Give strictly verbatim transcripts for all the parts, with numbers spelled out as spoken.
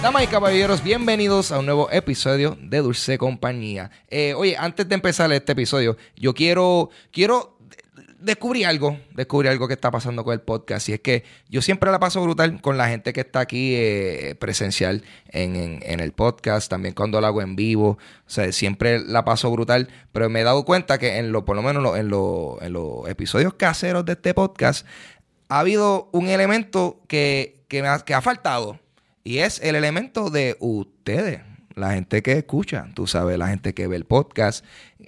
Damas y caballeros, bienvenidos a un nuevo episodio de Dulce Compañía. Eh, oye, antes de empezar este episodio, yo quiero, quiero descubrir algo, descubrir algo que está pasando con el podcast. Y es que yo siempre la paso brutal con la gente que está aquí eh, presencial en, en, en el podcast, también cuando lo hago en vivo. O sea, siempre la paso brutal, pero me he dado cuenta que en lo, por lo menos en, lo, en, lo, en los episodios caseros de este podcast, ha habido un elemento que, que, me ha, que ha faltado. Y es el elemento de ustedes, la gente que escucha, tú sabes, la gente que ve el podcast.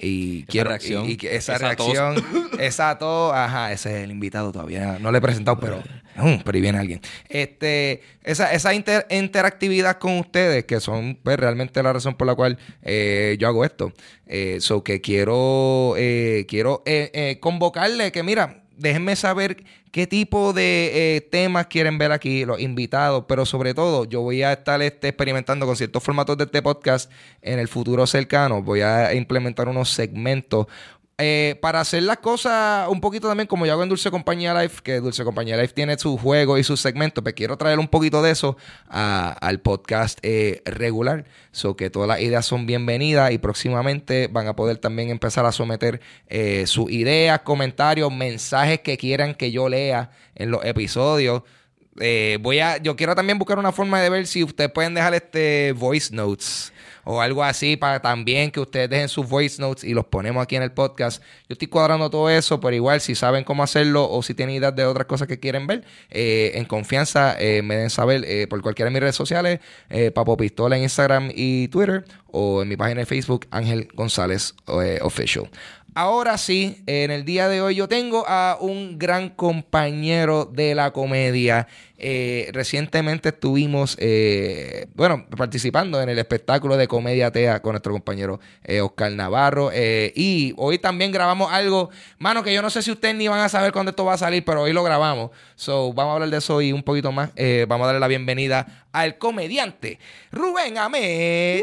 Y esa quiero reacción. Y, y esa, esa reacción, tos. esa tos, ajá, ese es el invitado todavía. No le he presentado, pero, um, pero ahí viene alguien. Este, esa, esa inter, interactividad con ustedes, que son pues, realmente la razón por la cual eh, yo hago esto. Eh, so que quiero, eh, quiero eh, eh, convocarle que, mira, déjenme saber qué tipo de eh, temas quieren ver aquí, los invitados, pero sobre todo yo voy a estar este, experimentando con ciertos formatos de este podcast en el futuro cercano. Voy a implementar unos segmentos eh, para hacer las cosas un poquito también como yo hago en Dulce Compañía Live, que Dulce Compañía Live tiene sus juegos y sus segmentos, pero quiero traer un poquito de eso a, al podcast eh, regular. So que todas las ideas son bienvenidas y próximamente van a poder también empezar a someter eh, sus ideas, comentarios, mensajes que quieran que yo lea en los episodios. Eh, voy a, yo quiero también buscar una forma de ver si ustedes pueden dejar este voice notes o algo así para también que ustedes dejen sus voice notes y los ponemos aquí en el podcast. Yo estoy cuadrando todo eso, pero igual si saben cómo hacerlo o si tienen ideas de otras cosas que quieren ver, eh, en confianza eh, me den saber eh, por cualquiera de mis redes sociales, eh, Papo Pistola en Instagram y Twitter, o en mi página de Facebook, Ángel González eh, Official. Ahora sí, en el día de hoy yo tengo a un gran compañero de la comedia. Eh, recientemente estuvimos, eh, bueno, participando en el espectáculo de Comedia Tea con nuestro compañero eh, Oscar Navarro. Eh, y hoy también grabamos algo, mano, que yo no sé si ustedes ni van a saber cuándo esto va a salir, pero hoy lo grabamos. So, vamos a hablar de eso y un poquito más. Eh, vamos a darle la bienvenida al comediante Rubén Ahmed. Uh.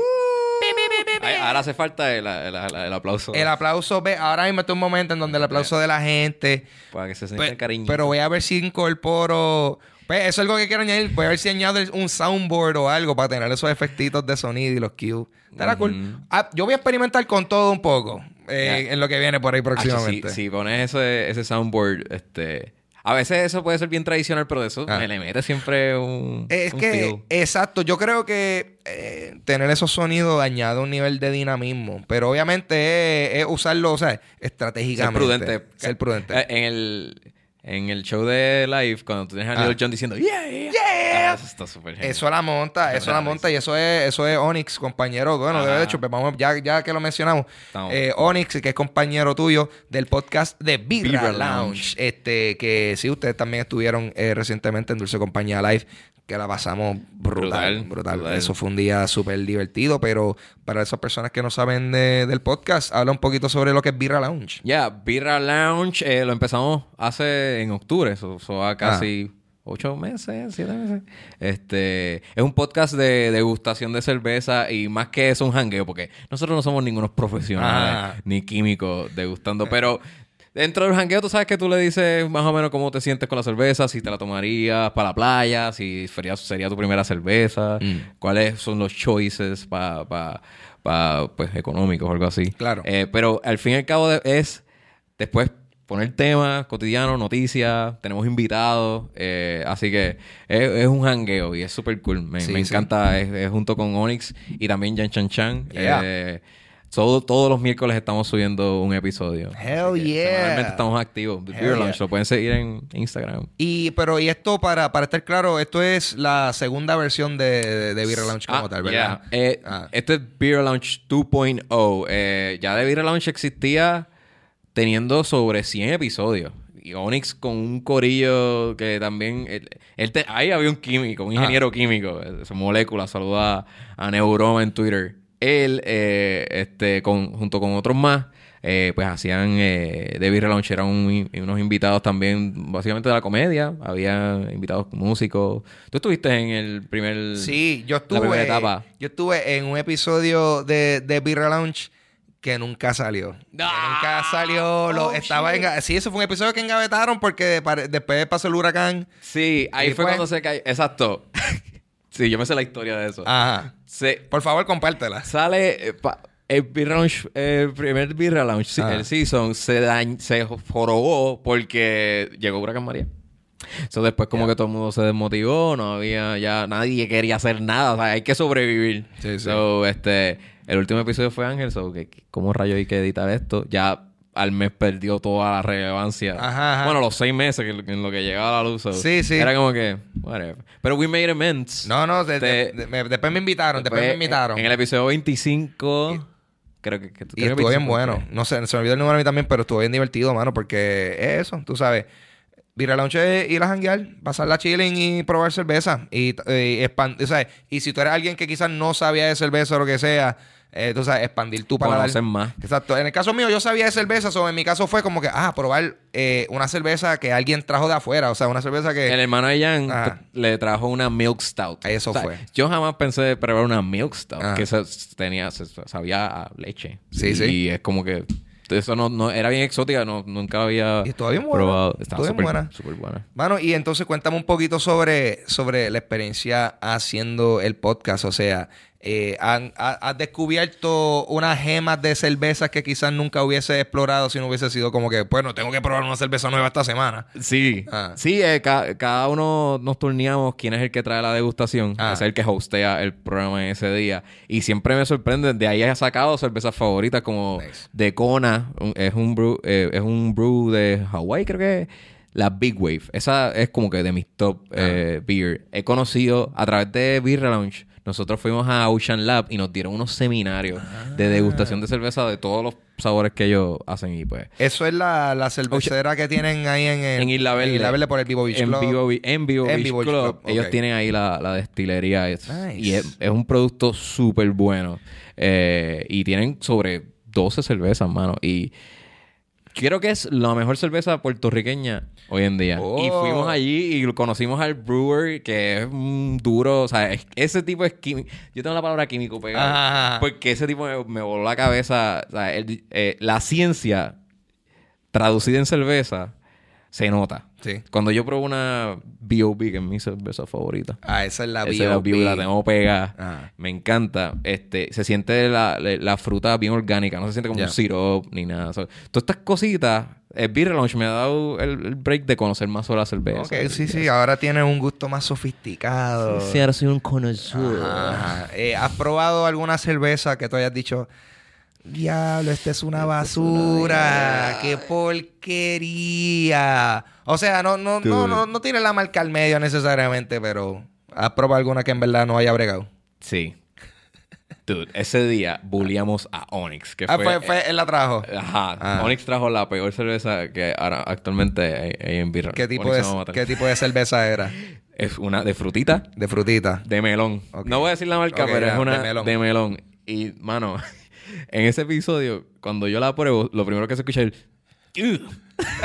Ay, ahora hace falta el, el, el, el aplauso. El aplauso, ve, ahora mismo está un momento en donde el aplauso de la gente. Para que se sienta el cariño. Pero voy a ver si incorporo. Pues eso es algo que quiero añadir. Voy a ver si añado un soundboard o algo para tener esos efectitos de sonido y los cues. Estará uh-huh. cool. Ah, yo voy a experimentar con todo un poco eh, yeah. en lo que viene por ahí próximamente. Ah, si, si pones ese, ese soundboard, este. A veces eso puede ser bien tradicional, pero de eso ah. me le mete siempre un Es un que, feel. Exacto. Yo creo que eh, tener esos sonidos añade un nivel de dinamismo. Pero obviamente es, es usarlo, o sea, estratégicamente. Ser prudente. Ser prudente. En el... En el show de live, cuando tú tienes a ah. Little John diciendo ¡Yeah! ¡Yeah! yeah. Ah, eso está súper genial. Eso la monta, eso la monta. Y eso es eso es Onyx, compañero. Bueno, ah. de hecho, pues vamos, ya, ya que lo mencionamos, eh, Onyx, que es compañero tuyo del podcast de Birra, Birra Lounge. Lounge. Este, que sí, ustedes también estuvieron eh, recientemente en Dulce Compañía Live, que la pasamos brutal, brutal. brutal. brutal. Eso fue un día súper divertido, pero para esas personas que no saben de, del podcast, habla un poquito sobre lo que es Birra Lounge. Ya, yeah, Birra Lounge eh, lo empezamos hace en octubre, eso so, so, casi ah. ocho meses, siete meses. Este, es un podcast de degustación de cerveza y más que eso un jangueo, porque nosotros no somos ningunos profesionales ah. ni químicos degustando, pero dentro del jangueo, tú sabes que tú le dices más o menos cómo te sientes con la cerveza, si te la tomarías para la playa, si sería, sería tu primera cerveza, mm. cuáles son los choices para pa, pa, pues, económicos o algo así. Claro. Eh, pero al fin y al cabo de, es después poner temas cotidianos, noticias, tenemos invitados, eh, así que es, es un jangueo y es súper cool. Me, sí, me sí. encanta, es, es junto con Onyx y también Jan Chan Chan. Yeah. Eh, Todo, todos los miércoles estamos subiendo un episodio. Hell yeah. Semanalmente estamos activos. The Beer Lounge. Yeah. Lo pueden seguir en Instagram. Y, pero, y esto, para, para estar claro, esto es la segunda versión de, de, de Beer Lounge como ah, tal, ¿verdad? Yeah. Eh, ah. Este es Beer Lounge dos punto cero. Eh, ya de Beer Lounge existía teniendo sobre cien episodios. Y Onyx con un corillo que también... Él, él te, ahí había un químico, un ingeniero ah. químico. Esa molécula. Saluda a, a Neuroma en Twitter. Él, eh, este, con, junto con otros más, eh, pues hacían eh, de Birra Lounge, eran un, unos invitados también, básicamente de la comedia. Había invitados músicos. ¿Tú estuviste en el primer... Sí, yo estuve... La primera etapa. Yo estuve en un episodio de, de Birra Lounge que nunca salió. ¡Ah! Que nunca salió. Lo, oh, estaba en, sí, eso fue un episodio que engavetaron porque para, después pasó el huracán. Sí, ahí fue, fue cuando se cayó. Exacto. Sí, yo me sé la historia de eso. Ajá. Se, Por favor, compártela. sale... eh, pa- el Beer Lounge, el primer Beer Lounge, sí, Ah. el season, se, dañ- se jorobó porque llegó Huracán María. So, después como Yeah. que todo el mundo se desmotivó, no había ya... Nadie quería hacer nada. O sea, hay que sobrevivir. Sí, sí. So, este... El último episodio fue Ángel. So, que, que- ¿cómo rayos hay que editar esto? Ya al mes perdió toda la relevancia. Ajá, ajá. Bueno, los seis meses que, en lo que llegaba a la luz. So, Sí, sí. Era como que... Whatever. Pero we made amends. No, no, de- Te- de- de- me- después me invitaron, después, me invitaron. En el episodio veinticinco... Creo que... que Y creo que estuvo bien veinticinco bueno. fue. No sé, se me olvidó el número a mí también, pero estuvo bien divertido, mano, porque es eso, tú sabes. Ir al lounge, ir a janguear, pasar la chilling y probar cerveza. Y, y, expand- o sea, y si tú eres alguien que quizás no sabía de cerveza o lo que sea, eh, tú sabes, expandir tu paladar. Conocer más. Exacto. En el caso mío, yo sabía de cerveza, o en mi caso fue como que, ah, probar eh, una cerveza que alguien trajo de afuera. O sea, una cerveza que... El hermano de Jan Ajá. t- le trajo una Milk Stout. Eso fue. Yo jamás pensé de probar una Milk Stout. Ajá. Que se, tenía, se, sabía a leche. Sí, y, sí. Y es como que... Eso no, no... Era bien exótica. No, nunca había Y estuvo bien buena. probado. Estaba Estuvo bien súper buena. súper buena. Mano, y entonces cuéntame un poquito sobre, sobre la experiencia haciendo el podcast. O sea, eh, han- ha- ¿has descubierto unas gemas de cervezas que quizás nunca hubiese explorado si no hubiese sido como que, bueno, tengo que probar una cerveza nueva esta semana? Sí. Ah. Sí, eh, ca- cada uno nos turneamos quién es el que trae la degustación. Ah. Es el que hostea el programa en ese día. Y siempre me sorprende. De ahí he sacado cervezas favoritas como Nice. de Kona. un- es un brew, eh, es un brew de Hawái, creo que es. La Big Wave. Esa es como que de mis top eh, beer. He conocido a través de Beer Lounge. Nosotros fuimos a Ocean Lab y nos dieron unos seminarios de degustación de cerveza de todos los sabores que ellos hacen. Y pues... Eso es la, la cervecera que tienen ahí en, el, En Isla Verde. en Isla Verde por el Vivo Beach en Club. Vivo, Be- en Vivo En Beach Vivo Beach Club. Club, Ellos ok. tienen ahí la, la destilería. Es- Nice. Y es, es un producto súper bueno. Eh, y tienen sobre doce cervezas, mano. Y creo que es la mejor cerveza puertorriqueña hoy en día. Oh. Y fuimos allí y conocimos al brewer, que es un duro. O sea, es- ese tipo es químico. Yo tengo la palabra químico pegada. Ajá, ajá. Porque ese tipo me, me voló la cabeza. O sea, el- eh, la ciencia traducida en cerveza se nota. Sí. Cuando yo pruebo una B O B, que es mi cerveza favorita. Ah, esa es la Esa es la B O B O B, la B. tengo pegada. Ah. Me encanta. Este, se siente la, la, la fruta bien orgánica. No se siente como Ya. un sirope ni nada. So, todas estas cositas, el Beer Lounge me ha dado el, el break de conocer más sobre la cerveza. Ok, sí, sí. Ahora tiene un gusto más sofisticado. Sí, ahora soy un connoisseur. Ajá. Eh, ¿Has probado alguna cerveza que tú hayas dicho, diablo, esta es una basura, qué porquería? O sea, no, no, no, no, no tiene la marca al medio necesariamente, pero ¿has probado alguna que en verdad no haya bregado? Sí. Dude, ese día bulliamos a Onyx. Que Ah, fue, fue, fue, él la trajo. Ajá. Ah. Onyx trajo la peor cerveza que ahora actualmente hay, hay en Beer. ¿Qué tipo, Onyx de, se va a matar. ¿Qué tipo de cerveza era? Es una de frutita, De frutita. de melón. Ok. No voy a decir la marca, Ok, pero ya, es una de melón. de melón. Y, mano, en ese episodio, cuando yo la pruebo, lo primero que se escucha es el... "Ugh".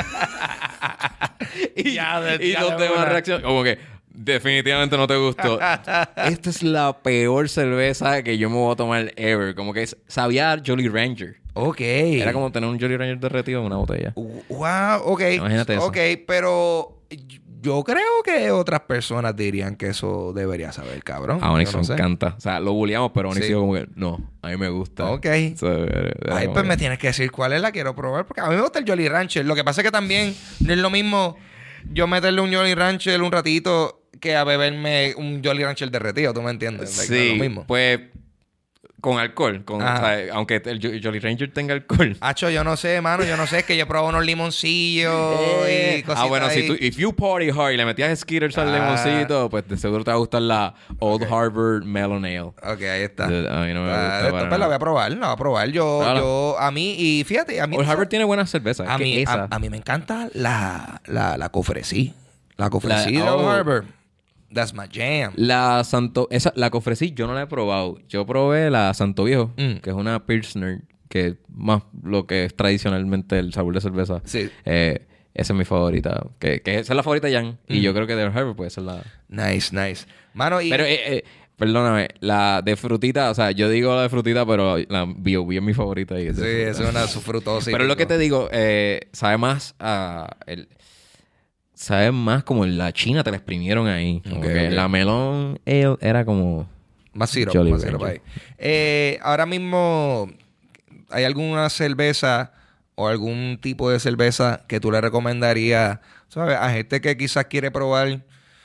y Ya, de- y ya los de demás una. reaccionan como que... Definitivamente no te gustó. Esta es la peor cerveza que yo me voy a tomar ever. Como que es, sabía a Jolly Ranger. Ok. Era como tener un Jolly Ranger derretido en una botella. Wow, ok. Imagínate eso. Ok, pero yo creo que otras personas dirían que eso debería saber, cabrón. A Onyx Yo no me sé. encanta. O sea, lo bulleamos, pero Onyx Sí. dijo como que no, a mí me gusta. Ok. So, era Ay, como pues que- me tienes que decir cuál es la quiero probar. Porque a mí me gusta el Jolly Rancher. Lo que pasa es que también no es lo mismo yo meterle un Jolly Rancher un ratito que a beberme un Jolly Rancher derretido. ¿Tú me entiendes? Like, no es Sí, lo mismo. pues con alcohol. Con, o Ajá. sea, aunque el Jo- Jolly Ranger tenga alcohol. Hacho, yo no sé, mano. Yo no sé. Es que yo probé unos limoncillos Eh, y cositas ah, bueno, ahí. si tú, if you party hard y le metías skitters al Ah. limoncito, pues de seguro te va a gustar la Old Ok. Harvard Melon Ale. Ok, ahí está. A mí no me Ah, gusta esto, para pues la nada. voy a probar, la voy a probar. Yo, Claro. yo, a mí, y fíjate, a mí. Old Harvard tiene buenas cervezas. a es que mí, esa- a, a mí me encanta la, la, la cofresí. La cofresí La- de Old oh. Harvard. That's my jam. La Santo... Esa, la que ofrecí, yo no la he probado. Yo probé la Santo Viejo, Mm. que es una Pilsner, que es más lo que es tradicionalmente el sabor de cerveza. Sí. Eh, esa es mi favorita. Que, que esa es la favorita de Jan. Y Mm. yo creo que de Old Harvard puede ser la... Nice, nice. Mano, y. Pero, eh, eh, perdóname, la de frutita, o sea, yo digo la de frutita, pero la B O B es mi favorita. Y es sí, de es fruta. una su frutosa. y Pero es lo que pico. te digo, eh, sabe más a... El, sabe más como la China te la exprimieron ahí. Como Ok, que ok. la melón ale era como... Más syrup, Jolly más syrup Rancher. ahí. Eh, ahora mismo, ¿hay alguna cerveza o algún tipo de cerveza que tú le recomendarías, ¿sabes? A gente que quizás quiere probar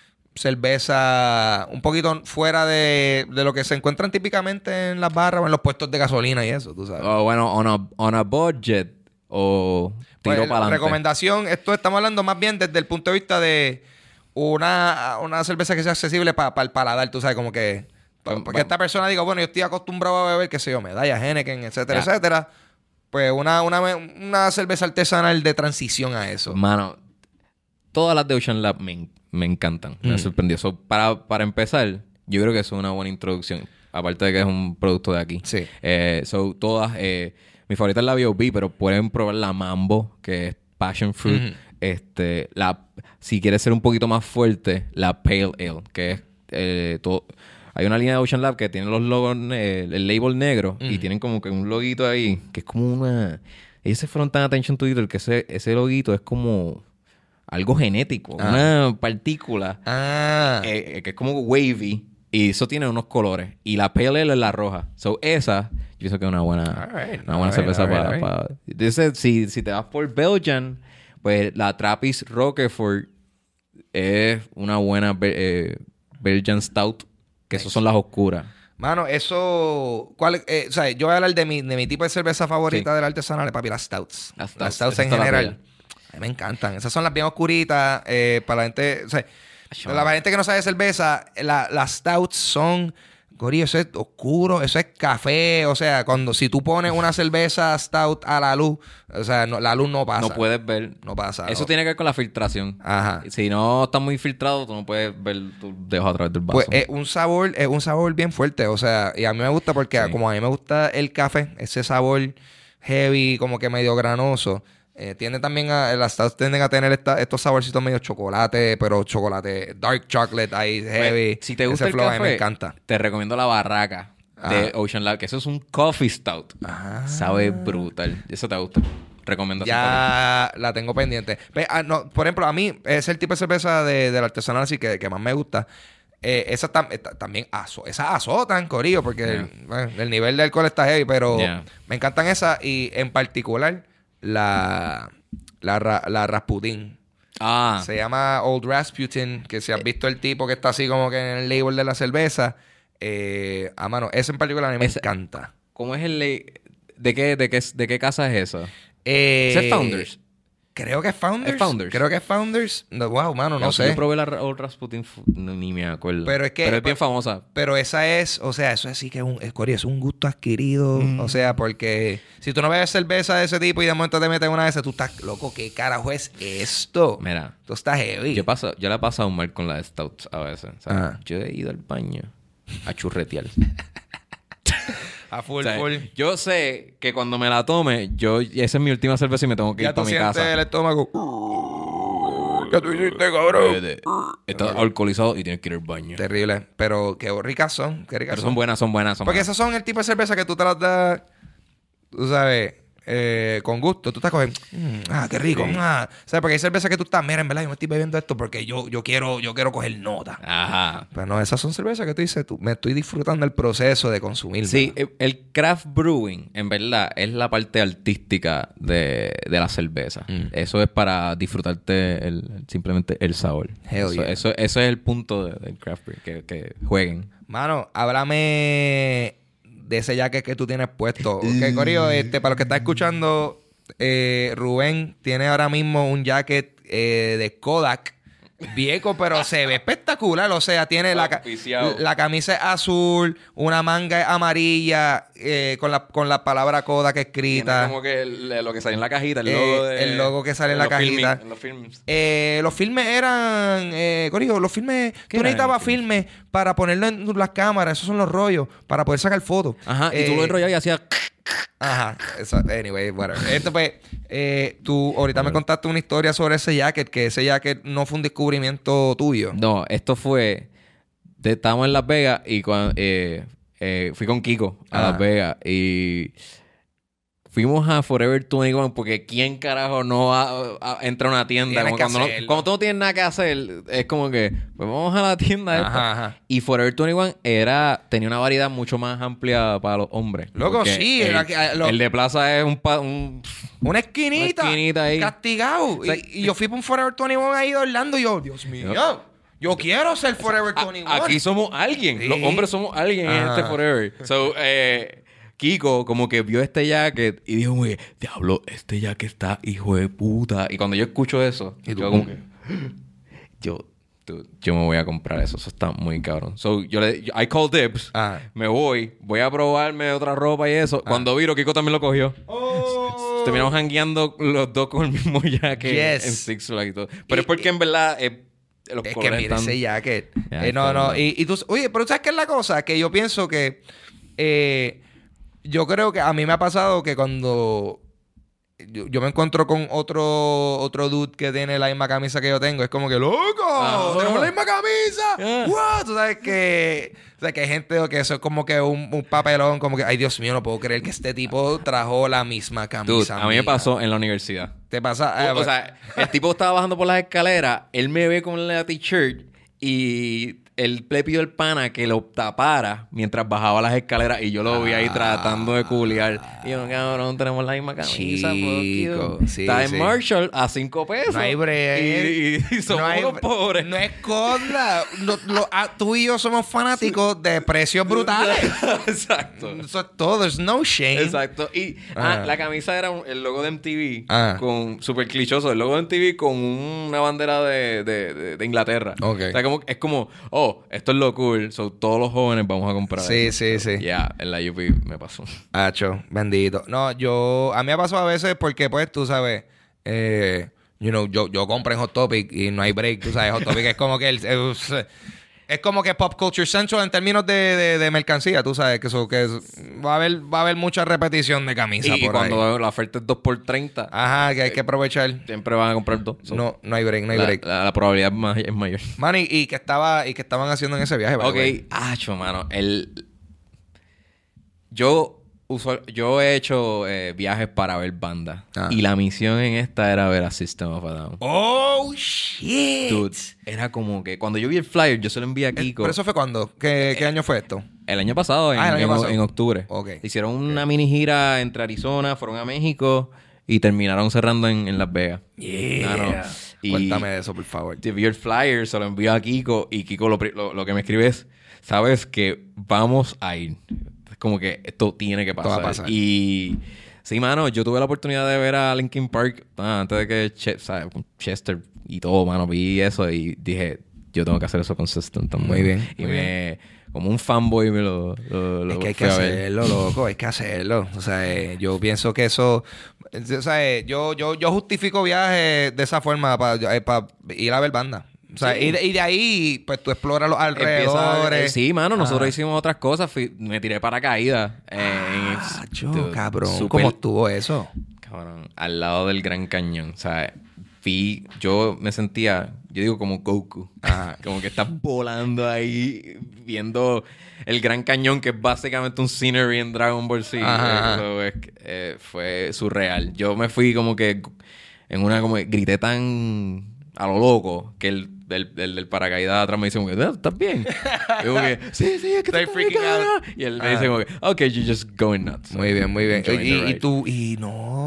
cerveza un poquito fuera de, de lo que se encuentran típicamente en las barras o en los puestos de gasolina y eso, tú sabes. O bueno, on a, on a budget o tiro Pues, para adelante. recomendación, esto estamos hablando más bien desde el punto de vista de una, una cerveza que sea accesible para el paladar, tú sabes, como que... pa- Bueno, Porque esta persona diga, bueno, yo estoy acostumbrado a beber, qué sé yo, medalla, Heineken, etcétera, Ya. etcétera. Pues una, una, una cerveza artesanal de transición a eso. Mano, todas las de Ocean Lab me, en- me encantan. Me Mm. sorprendió. So, para, para empezar, yo creo que eso es una buena introducción. Aparte de que es un producto de aquí. Sí. Eh, so, todas... Eh, mi favorita es la B O B, pero pueden probar la Mambo, que es Passion Fruit. Ujú. Este... la Si quieres ser un poquito más fuerte, la Pale Ale, que es... Eh, todo... Hay una línea de Ocean Lab que tiene los logos... ne- el label negro. Y Ujú. tienen como que un loguito ahí, que es como una... Ellos se fueron tan attention to detail que ese, ese loguito es como... algo genético. Ah. Una partícula Ah. eh, eh, que es como wavy. Y eso tiene unos colores. Y la Pale Ale es la roja. So, esa, yo pienso que es una buena, Alright, una buena alright, cerveza alright, para... alright. para- Dice, si, si te vas por Belgian, pues la Trappist Roquefort es una buena Be- eh, Belgian Stout. Que esas son las oscuras. Mano, eso... ¿cuál, eh, o sea, yo voy a hablar de mi, de mi tipo de cerveza favorita Sí. del artesanal, papi, las stouts. Las stouts, Las stouts esa en está la general. tuya. A mí me encantan. Esas son las bien oscuritas. eh, para la gente... O sea, Achó. la gente que no sabe de cerveza, la- las stouts son... Corillo, eso es oscuro, eso es café. O sea, cuando si tú pones una cerveza stout a la luz, o sea, no- la luz no pasa. No puedes ver. No pasa. Eso no. tiene que ver con la filtración. Ajá. Si no está muy filtrado, tú no puedes ver tu dedo a través del vaso. Pues es un sabor, es un sabor bien fuerte, o sea, y a mí me gusta porque Sí. como a mí me gusta el café, ese sabor heavy, como que medio granoso, eh, tiende también a, las stouts tienden a tener esta- estos saborcitos medio chocolate, pero chocolate, dark chocolate ahí, heavy. Pues, si te gusta ese el flow a mí café, me encanta. te recomiendo la barraca de Ah. Ocean Lab, que eso es un coffee stout. Ah. Sabe brutal. Eso te gusta. Recomendación. Ya la tengo pendiente. Ve, ah, no, por ejemplo, a mí es el tipo de cerveza de, del artesanal así que, que más me gusta. Eh, esas tam- eh, ta- también azo- esas azotan, corillo, porque Yeah. el, bueno, el nivel de alcohol está heavy, pero Yeah. me encantan esas y en particular la, la, ra- la Rasputin. Ah, Se llama Old Rasputin, que si has visto el tipo que está así como que en el label de la cerveza, eh, a mano, ese en particular a mí me Ese- encanta. ¿cómo es el... le- ¿De qué, de qué, de qué casa es eso? Eh, ¿Ese es Founders? Creo que es Founders. ¿Es Founders? Creo que es Founders. No, wow, mano, no Yo- sé. Yo probé la Ra- Old Rasputin, fu- no, ni me acuerdo. Pero es que- Pero es bien pues- famosa. Pero esa es, o sea, eso sí que es un, es, Cory, es un gusto adquirido. Mm. O sea, porque si tú no bebes cerveza de ese tipo y de momento te metes una de esas, tú estás loco. ¿Qué carajo es esto? Mira, Tú estás heavy. yo, paso, yo la he pasado mal con las stouts a veces. O sea, Ajá. yo he ido al baño a churretear. A full, O sea, full. yo sé que cuando me la tome, yo esa es mi última cerveza y me tengo que Ya ir tú para mi sientes casa. el estómago. ¿Qué tú hiciste, cabrón? Eh, de- Estás alcoholizado y tienes que ir al baño. Terrible. Pero qué ricas son. Qué ricas Pero son. son buenas, son buenas, son Porque buenas. esas son el tipo de cerveza que tú te las das, tú sabes, eh, con gusto. Tú estás cogiendo, mm, ah, qué rico. Sí. Ah. O sea, porque hay cerveza que tú estás, mira, en verdad, yo me estoy bebiendo esto porque yo, yo quiero, yo quiero coger nota. Ajá. Pero no, esas son cervezas que tú dices, tú, me estoy disfrutando el proceso de consumir. Sí, el- el craft brewing, en verdad, es la parte artística de, de la cerveza. Mm. Eso es para disfrutarte el, simplemente el sabor. Hell eso, yeah. eso, eso es el punto de- del craft brewing, que, que jueguen. Mano, háblame de ese jacket que tú tienes puesto. Ok, Corillo, este, para los que están escuchando, eh, Rubén tiene ahora mismo un jacket eh, de Kodak. Viejo, pero se ve espectacular. O sea, tiene la, ca- Auspiciado. la camisa es azul, una manga es amarilla, eh, con, la, con la palabra Kodak escrita. Tiene como que el- lo que sale en la cajita, el Eh, logo de... el logo que sale en de la los filming- cajita. en los films. Eh, los filmes eran, eh, Corillo, los filmes, ¿Qué tú eran necesitabas los filmes? filmes para ponerlo en las cámaras, esos son los rollos, para poder sacar fotos. Ajá, y tú Eh, lo enrollabas y hacías... Ajá, exacto. Anyway, whatever. Esto pues, eh, tú ahorita me contaste una historia sobre ese jacket, que ese jacket no fue un descubrimiento tuyo. No, esto fue... de- estábamos en Las Vegas y cuando... eh, eh, fui con Kiko a Ah. Las Vegas y... fuimos a Forever veintiuno porque ¿quién carajo no va a, a, entra a una tienda? Como cuando, no, cuando tú no tienes nada que hacer, es como que, pues vamos a la tienda esta. Ajá, ajá. Y Forever veintiuno era, tenía una variedad mucho más amplia para los hombres. Loco, sí. El, era que, lo, el de plaza es un... Pa, un una esquinita. Una esquinita ahí. Castigado. O sea, y, y yo fui por un Forever veintiuno ahí de Orlando y yo, Dios mío. Yo, yo quiero ser Forever veintiuno. A, aquí somos alguien. Sí. Los hombres somos alguien en este Forever. So, eh... Kiko como que vio este jacket y dijo, güey, diablo, este jacket está hijo de puta. Y cuando yo escucho eso, ¿Y tú? yo como que... Yo, dude, yo me voy a comprar eso. Eso está muy cabrón. So, yo le... I call dibs. Ah. Me voy. Voy a probarme otra ropa y eso. Ah. Cuando viro, Kiko también lo cogió. Oh. Terminamos jangueando los dos con el mismo jacket yes. en Six Flags y todo. Pero y, es porque en verdad... Eh, los es que mira ese jacket. Yeah, eh, no, no. Y, y tú... Oye, pero ¿sabes qué es la cosa? Que yo pienso que... Eh... Yo creo que a mí me ha pasado que cuando yo, yo me encuentro con otro otro dude que tiene la misma camisa que yo tengo, es como que ¡loco! Ah, ¡tenemos la misma camisa! Yeah. ¡Wow! Tú sabes que, o sea, que hay gente que eso es como que un, un papelón, como que ¡ay, Dios mío! No puedo creer que este tipo trajo la misma camisa. Dude, a mí me pasó en la universidad. ¿Te pasa? O, o sea, el tipo estaba bajando por las escaleras, él me ve con la t-shirt y... Él le pidió al pana que lo tapara mientras bajaba las escaleras y yo lo vi ahí tratando de culiar. Y yo, cabrón, tenemos la misma camisa. Chico, sí, está en sí. Marshall a cinco pesos. No hay break. Y, y, y somos no hay, unos pobres. No esconda. lo, lo, a, tú y yo somos fanáticos de precios brutales. Exacto. Eso es todo. There's no shame. Exacto. Y ah. Ah, la camisa era un, el logo de M T V. Ah. Con súper clichoso. El logo de M T V con una bandera de, de, de, de Inglaterra. Okay. O sea, como, es como... Oh, esto es lo cool. So, todos los jóvenes vamos a comprar sí, eso. Sí, sí, sí. Ya, yeah, en la U P me pasó. Hacho, bendito. No, yo... A mí me ha pasado a veces porque, pues, tú sabes... Eh, you know, yo, yo compro en Hot Topic y no hay break. Tú sabes, Hot Topic es como que... El, es, es como que Pop Culture Central en términos de, de, de mercancía. Tú sabes que eso... Que es, va, a haber, va a haber mucha repetición de camisas y, por y cuando ahí. La oferta es dos por treinta. Ajá, que hay que aprovechar. Siempre van a comprar dos. So, no, no hay break, no hay la, break. La, la probabilidad es, más, es mayor. Man, y, y, que estaba, y que estaban haciendo en ese viaje. Ok. Acho, mano. El... Yo... Usual, yo he hecho eh, viajes para ver bandas. Ah. Y la misión en esta era ver a System of a Down. ¡Oh, shit! Dude, era como que... Cuando yo vi el flyer, yo se lo envié a Kiko. ¿Pero eso fue cuándo? ¿Qué, qué eh, año fue esto? El año pasado, en, ah, el año en, pasado. en octubre. Okay. Hicieron una okay. mini gira entre Arizona, fueron a México y terminaron cerrando en, en Las Vegas. Yeah. No, no. Y cuéntame de eso, por favor. Te vi el flyer, se lo envió a Kiko y Kiko lo, lo, lo que me escribe es... Sabes que vamos a ir... Como que esto tiene que pasar. pasar. Y... Sí, mano. Yo tuve la oportunidad de ver a Linkin Park ah, antes de que... Ch- ¿sabes? Chester y todo, mano. Vi eso y dije... Yo tengo que hacer eso con System también. Muy bien. Y muy me... Bien. Como un fanboy me lo... lo, lo es que hay que hacerlo, loco. Hay que hacerlo. O sea, eh, yo pienso que eso... O sea, eh, yo, yo, yo justifico viajes de esa forma para eh, pa ir a ver bandas. O sea, sí. y, de, y de ahí, pues tú exploras los alrededores. Eh, sí, mano, nosotros ah. hicimos otras cosas. Fui, me tiré paracaídas. Eh, ah, yo, dude, cabrón. Super, ¿cómo estuvo eso? Cabrón, al lado del Gran Cañón. O sea, fui, yo me sentía, yo digo como Goku. Ah. Como que estás volando ahí, viendo el Gran Cañón, que es básicamente un scenery en Dragon Ball Z. Eh, eh, fue surreal. Yo me fui como que en una, como grité tan a lo loco que el del, del, del paracaídas atrás me dice como que, ¿estás bien? Y como que, sí, sí, es que estoy freaking out. Y él me dice como que, ok, you're just going nuts. Muy bien, muy bien. Y, y tú, y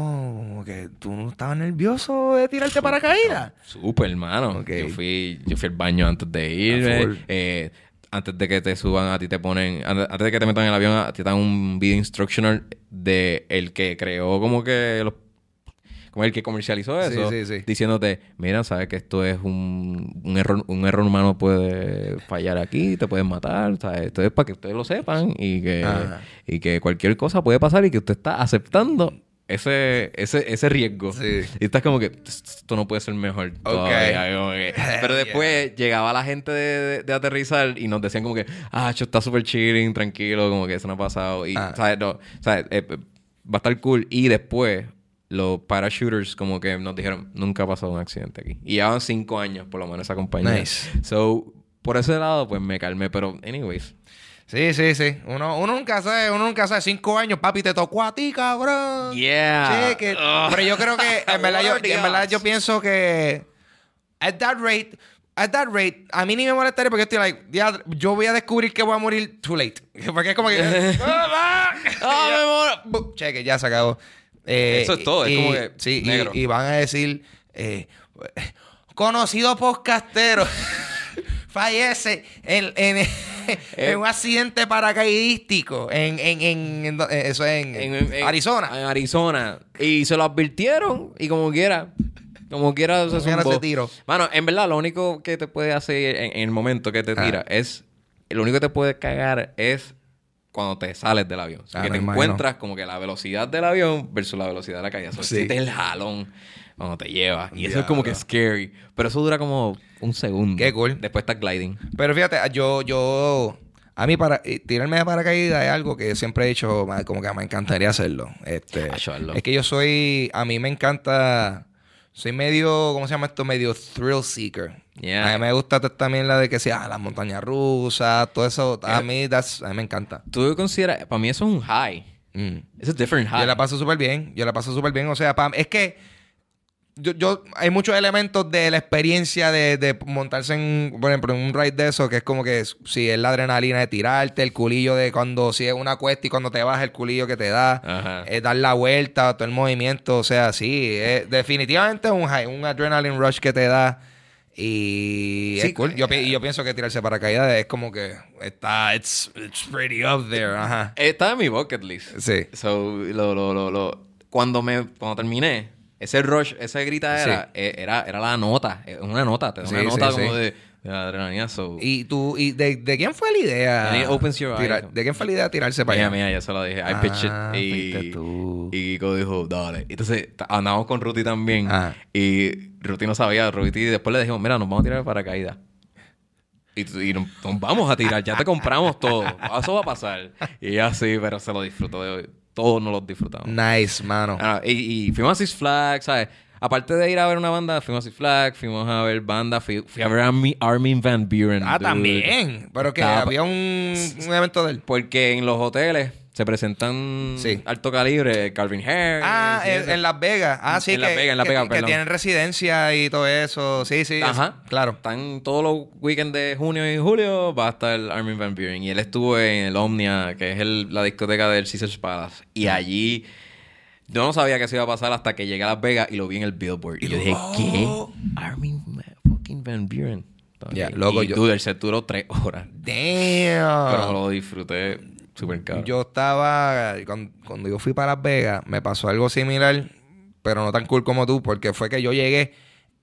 no, que tú no estabas nervioso de tirarte paracaídas. No, súper, hermano. Okay. Yo fui, yo fui al baño antes de ir. Eh, antes de que te suban, a ti te ponen, antes de que te metan en el avión, a ti te dan un video instructional de el que creó como que los como el que comercializó eso, sí, sí, sí. diciéndote, mira, sabes que esto es un, un error, un error humano puede fallar aquí, te pueden matar, ¿sabes? Esto es para que ustedes lo sepan y que, y que cualquier cosa puede pasar y que usted está aceptando ese, ese, ese riesgo. Sí. Y estás como que, esto no puede ser mejor todavía. Okay. Como que, pero después yeah. llegaba la gente de, de, de aterrizar y nos decían como que, ah, esto está súper chilling, tranquilo, como que eso no ha pasado. Y, ah. ¿sabes? No, ¿sabes? Eh, va a estar cool. Y después los parachuters como que nos dijeron, nunca ha pasado un accidente aquí. Y llevan cinco años, por lo menos, esa compañía. Nice. So, por ese lado, pues me calmé. Pero, anyways. Sí, sí, sí. Uno, uno nunca sabe, uno nunca sabe. Cinco años, papi, te tocó a ti, cabrón. Yeah. Cheque. Pero yo creo que, en verdad, yo, en verdad, yo pienso que at that rate, at that rate, a mí ni me molestaría porque estoy like, ya, yo voy a descubrir que voy a morir too late. Porque es como que... ¡Ah, me muero! Cheque, ya se acabó. Eh, Eso es todo, y, es como que sí, negro. Y, y van a decir, eh, conocido podcastero fallece en, en, en un accidente paracaidístico en, en, en, en- eso es en, En, en- Arizona. En Arizona. Y se lo advirtieron y como quiera. Como quiera se Como quiera zumbó. se tiró. Mano, en verdad, lo único que te puede hacer en, en el momento que te tira Ah. es... Lo único que te puede cagar es cuando te sales del avión. O sea, Ah, que me te imagino. encuentras como que la velocidad del avión versus la velocidad de la caída. Eso Sí. sientes el jalón cuando te lleva. Y eso es Diablo. como que scary. Pero eso dura como un segundo. Qué cool. Después estás gliding. Pero fíjate, yo, yo, a mí para eh, tirarme de paracaídas es algo que siempre he dicho, ma- como que me encantaría hacerlo. Este, Acho, hazlo. es que yo soy, a mí me encanta, soy medio, ¿cómo se llama esto? Medio thrill seeker. Yeah. A mí me gusta t- también la de que sea las montañas rusas, todo eso. A mí, that's- a mí me encanta. Tú consideras... Para mí eso es un high. Mm. Es un different high. Yo la paso súper bien. Yo la paso súper bien. O sea, pa- es que yo, yo, hay muchos elementos de la experiencia de, de montarse en, por ejemplo, en un ride de eso, que es como que es- si es la adrenalina de tirarte, el culillo de cuando, si es una cuesta y cuando te baja el culillo que te da, Ajá. es dar la vuelta, todo el movimiento. O sea, sí, es, definitivamente es un high, un adrenaline rush que te da. Y Sí, es cool. Yo, pi- y yo pienso que tirarse paracaídas es como que está, it's, it's pretty up there. Ajá. Está en mi bucket list. Sí. So, lo, lo, lo, lo- Cuando me cuando terminé, ese rush, esa gritadera, Sí. eh, era, era la nota. Es una nota. Te da una Sí, nota sí, como sí. de, de adrenalina. So. Y tú, y de, de quién fue la idea? And it opens your Tirar- eyes. ¿De quién fue la idea de tirarse para Mira, allá? mira, ya se lo dije. I Ah, pitched fuiste it. tú. Y, y Kiko dijo, dale. Entonces, t- andamos con Ruti también. Ah. Y Ruti no sabía. Ruti después le dijimos, mira, nos vamos a tirar de paracaídas. Y, t- y nos, nos vamos a tirar. Ya te compramos todo. Eso va a pasar. Y ella sí, pero se lo disfrutó de hoy. Todos nos lo disfrutamos. Nice, mano. Ah, y, y fuimos a Six Flags, ¿sabes? Aparte de ir a ver una banda, fuimos a Six Flags, fuimos a ver banda, fui, fui a ver a Armin, Armin Van Buren. Ah, dude. también. Pero que Estaba- había un, un evento de él. Porque en los hoteles se presentan Sí. alto calibre, Calvin Harris. Ah, y en, eso. en Las Vegas. Ah, sí, En que, Las Vegas, en Las que- Vegas, que perdón. tienen residencia y todo eso. Sí, sí. Ajá. es- claro. Están todos los weekends de junio y julio, va a estar Armin Van Buren. Y él estuvo en el Omnia, que es el- la discoteca del Caesars Palace. Y allí... Yo no sabía que eso iba a pasar hasta que llegué a Las Vegas y lo vi en el Billboard. Y, Y yo tú, dije, oh. ¿qué? Armin fucking Van Buren. Ya, Y- loco, y, yo- dude, el set duró tres horas. Damn. Pero lo disfruté súper caro. Yo estaba, cuando, cuando yo fui para Las Vegas, me pasó algo similar, pero no tan cool como tú, porque fue que yo llegué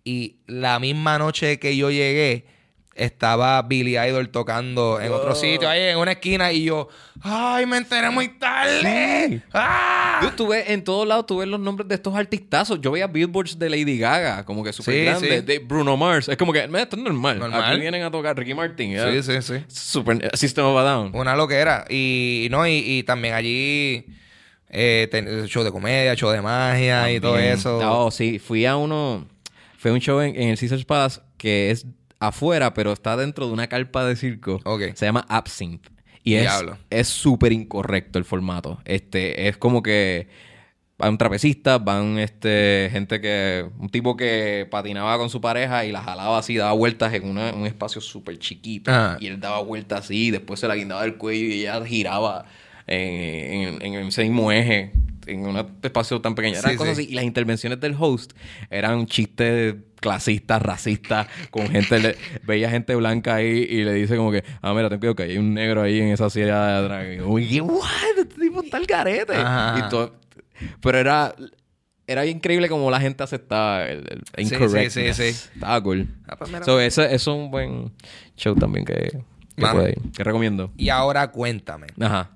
y la misma noche que yo llegué, estaba Billy Idol tocando en otro sitio, ahí en una esquina, y yo, ¡ay, me enteré muy tarde! Sí. ¡Ah! Dude, tú ves en todos lados, tú ves los nombres de estos artistazos. Yo veía billboards de Lady Gaga, como que súper Sí, grandes. sí. De Bruno Mars. Es como que, "Man, esto es normal. Normal. Aquí vienen a tocar Ricky Martin. ¿ya? Sí, sí, sí. Super System of a Down. Una loquera. Y, y no, y, y también allí, eh, ten- show de comedia, show de magia y todo También. eso. No, sí. Fui a uno... Fue un show en, en el Caesars Palace que es afuera, pero está dentro de una carpa de circo. Ok. Se llama Absinthe. Y es Diablo. es súper incorrecto el formato. Este, es como que van trapecistas, van este gente que... Un tipo que patinaba con su pareja y la jalaba así, daba vueltas en una- un espacio súper chiquito. Ajá. Y él daba vueltas así, y después se la guindaba del cuello y ella giraba en, en, en ese mismo eje, en un espacio tan pequeño. Eran Sí, cosas sí. así. Y las intervenciones del host eran chistes clasistas, racistas, con gente, le- veía gente blanca ahí y le dice como que, ah, mira, ten cuidado que hay un negro ahí en esa silla de atrás. Y yo, "Oye, what? Este tipo está al garete". Ajá. Y todo, pero era... Era bien increíble como la gente aceptaba el, el Sí, sí, incorrectness. sí, sí. Estaba cool. Ah, pues mira. So, eso, eso es un buen show también que, que Mano. puede ir. Que recomiendo. Y ahora cuéntame. Ajá.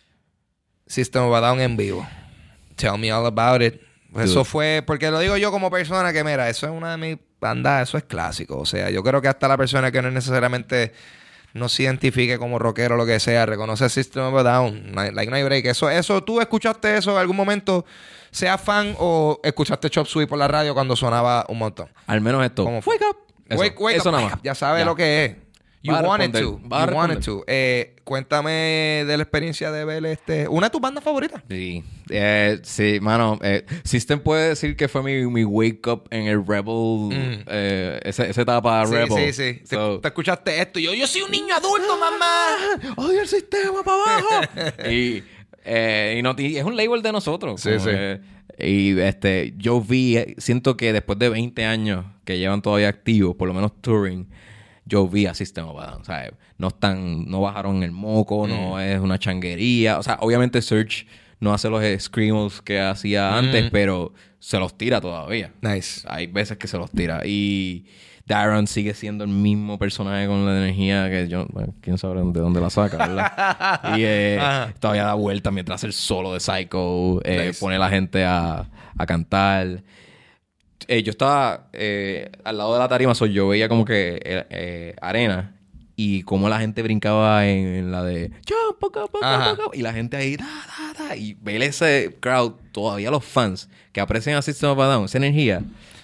System of a Down en vivo. Tell me all about it. Pues Dude. eso fue, porque lo digo yo como persona que, mira, eso es una de mis bandas, eso es clásico. O sea, yo creo que hasta la persona que no necesariamente no se identifique como rockero o lo que sea, reconoce System of a Down. No hay, like, no hay break. Eso, eso, ¿tú escuchaste eso en algún momento, seas fan o escuchaste Chop Suey por la radio cuando sonaba un montón? Al menos esto. ¿Cómo fue? Wake up. Eso, Wake, wake eso up, nada wake más. up. Ya sabes Ya. lo que es. You Va a wanted responder, to. va a You wanted responder. to. Eh, cuéntame de la experiencia de ver este... ¿Una de tus bandas favoritas? Sí, eh, sí, mano. Eh, System puede decir que fue mi, mi wake up en el Rebel, Mm. eh, esa, esa etapa Sí, Rebel. sí, sí. So- te, te escuchaste esto y yo, yo soy un niño adulto, mamá. ¡Odio el sistema para abajo! y, eh, y, no, y es un label de nosotros. Sí, como sí. que- y este, yo vi, eh, siento que después de veinte años que llevan todavía activos, por lo menos touring, yo vi a System of a Down. O sea, no están, no bajaron el moco, Mm. no es una changuería. O sea, obviamente Surge no hace los screamos que hacía antes, Mm. pero se los tira todavía. Nice. Hay veces que se los tira. Y Darren sigue siendo el mismo personaje con la energía que yo... Bueno, quién sabe de dónde la saca, ¿verdad? y eh, Ajá. todavía da vuelta mientras hace el solo de Psycho. Eh, Nice. Pone a la gente a, a cantar. Eh, yo estaba eh, al lado de la tarima. So yo veía como que eh, eh, arena. Y como la gente brincaba en, en la de... "Jump, poco, poco, Ajá. poco", y la gente ahí... Da, da, da, y ver ese crowd, todavía los fans que aprecian a System of a Down, esa energía...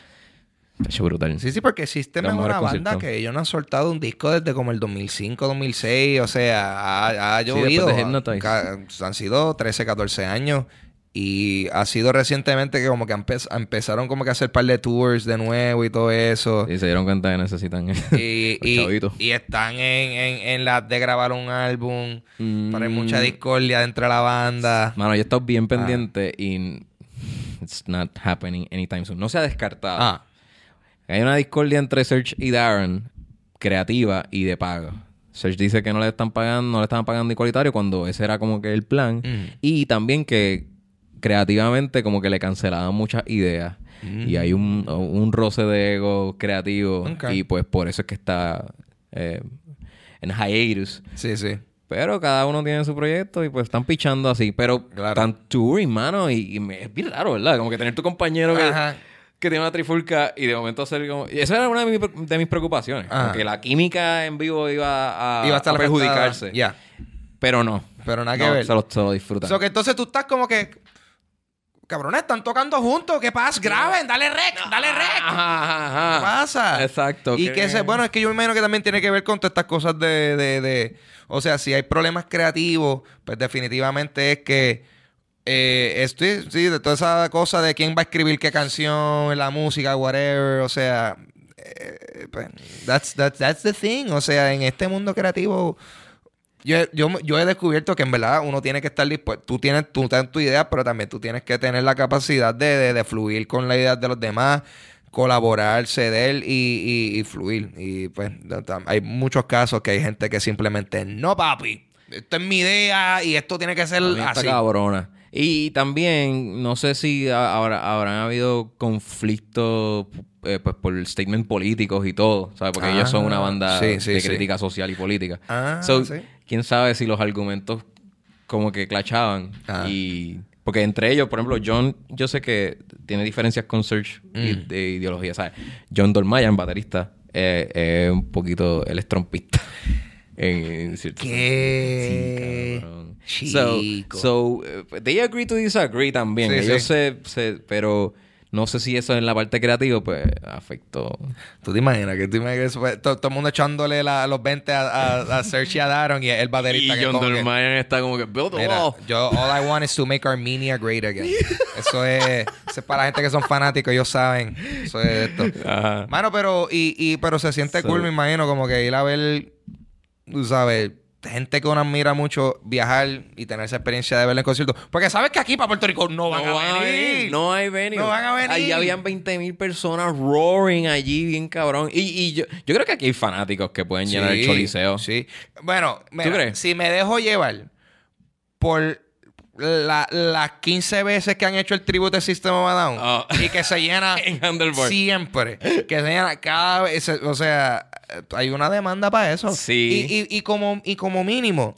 Es brutal. Sí, sí, porque System Los es una mejores banda conciertos. que ellos no han soltado un disco desde como el dos mil cinco, dos mil seis. O sea, ha, ha Sí, llovido. después de Hypnotize. Ca- han sido trece, catorce años. Y ha sido recientemente que como que empe- empezaron como que a hacer par de tours de nuevo y todo eso. Y se dieron cuenta que necesitan Y, los y, chavitos. y están en, en, en la de grabar un álbum. Mm. Pero hay mucha discordia dentro de la banda. Mano, yo he estado bien pendiente y it's not happening anytime soon. No se ha descartado. Ah, Hay una discordia entre Serge y Darren, creativa y de pago. Serge dice que no le están pagando, no le estaban pagando igualitario cuando ese era como que el plan. Mm. Y también que creativamente como que le cancelaban muchas ideas. Mm. Y hay un, un roce de ego creativo. Ok. Y pues por eso es que está eh, en hiatus. sí, sí. Pero cada uno tiene su proyecto y pues están pichando así. Pero Claro. están touring, mano. Y, y me- es bien raro, ¿verdad? Como que tener tu compañero que, Ajá. que tiene una trifulca y de momento hacer como... Y esa era una de, mis- de mis preocupaciones. Ajá. Como que la química en vivo iba a, Iba a estar a perjudicarse. afectada. Ya. Pero no. Pero nada que No, ver. Se lo, se lo disfrutan. So que entonces tú estás como que... Cabrones, están tocando juntos. ¿Qué pasa? Graben, dale rec, dale rec. Ajá, ajá, ¿Qué ajá. pasa? Exacto. Y que ese, bueno, es que yo me imagino que también tiene que ver con todas estas cosas de, de, de- o sea, si hay problemas creativos, pues definitivamente es que eh, estoy, sí, de toda esa cosa de quién va a escribir qué canción, la música, whatever, o sea, eh, pues, that's, that's, that's the thing, o sea, en este mundo creativo. Yo, yo, yo he descubierto que en verdad uno tiene que estar dispuesto. Tú tienes tú tienes tu idea, pero también tú tienes que tener la capacidad de, de, de fluir con la idea de los demás, colaborar, ceder y, y, y fluir. Y pues da- da- hay muchos casos que hay gente que simplemente, no papi, esto es mi idea y esto tiene que ser A mí está así. cabrona. Y también, no sé si a- habrá, habrán habido conflictos eh, pues por statement políticos y todo, ¿sabes? Porque ellos son una Ah, banda sí, sí, de sí. crítica social y política. Ah, So, sí. quién sabe si los argumentos como que clachaban. Ah. Y... Porque entre ellos, por ejemplo, John, yo sé que tiene diferencias con Serge y Mm. de ideología, ¿sabes? John Dolmayan, baterista, eh, es un poquito... Él es trompista. En, en cierto ¿Qué? Sí, cabrón. So, Chico. so eh, they agree to disagree también. Sí, Ellos sí. Se, se... Pero no sé si eso en la parte creativa, pues, afectó... ¿Tú te imaginas que tú imaginas que eso fue- todo, todo el mundo echándole la- los veinte a, a, a Serge y a Daron y el baterista Y que John como que- Dolmayan está como que... Build a Mira, wall. yo, all I want is to make Armenia great again. Eso es, eso es para la gente que son fanáticos, ellos saben. Eso es esto. Ajá. Mano, pero, y, y, pero se siente So- cool, me imagino, como que ir a ver, tú sabes, gente que uno admira mucho, viajar y tener esa experiencia de verla en concierto. Porque sabes que aquí para Puerto Rico no van No a van venir. No hay venue. No van a venir. Allí habían veinte mil personas roaring allí, bien cabrón. Y, y yo, yo creo que aquí hay fanáticos que pueden llenar el Sí, choliseo. Sí. Bueno, mira, crees? si me dejo llevar por la- las quince veces que han hecho el tributo de System of a Down Oh. y que se llena En Handlebar. siempre, que se llena cada vez, o sea, hay una demanda para eso. Sí. Y, y, y como, y como mínimo,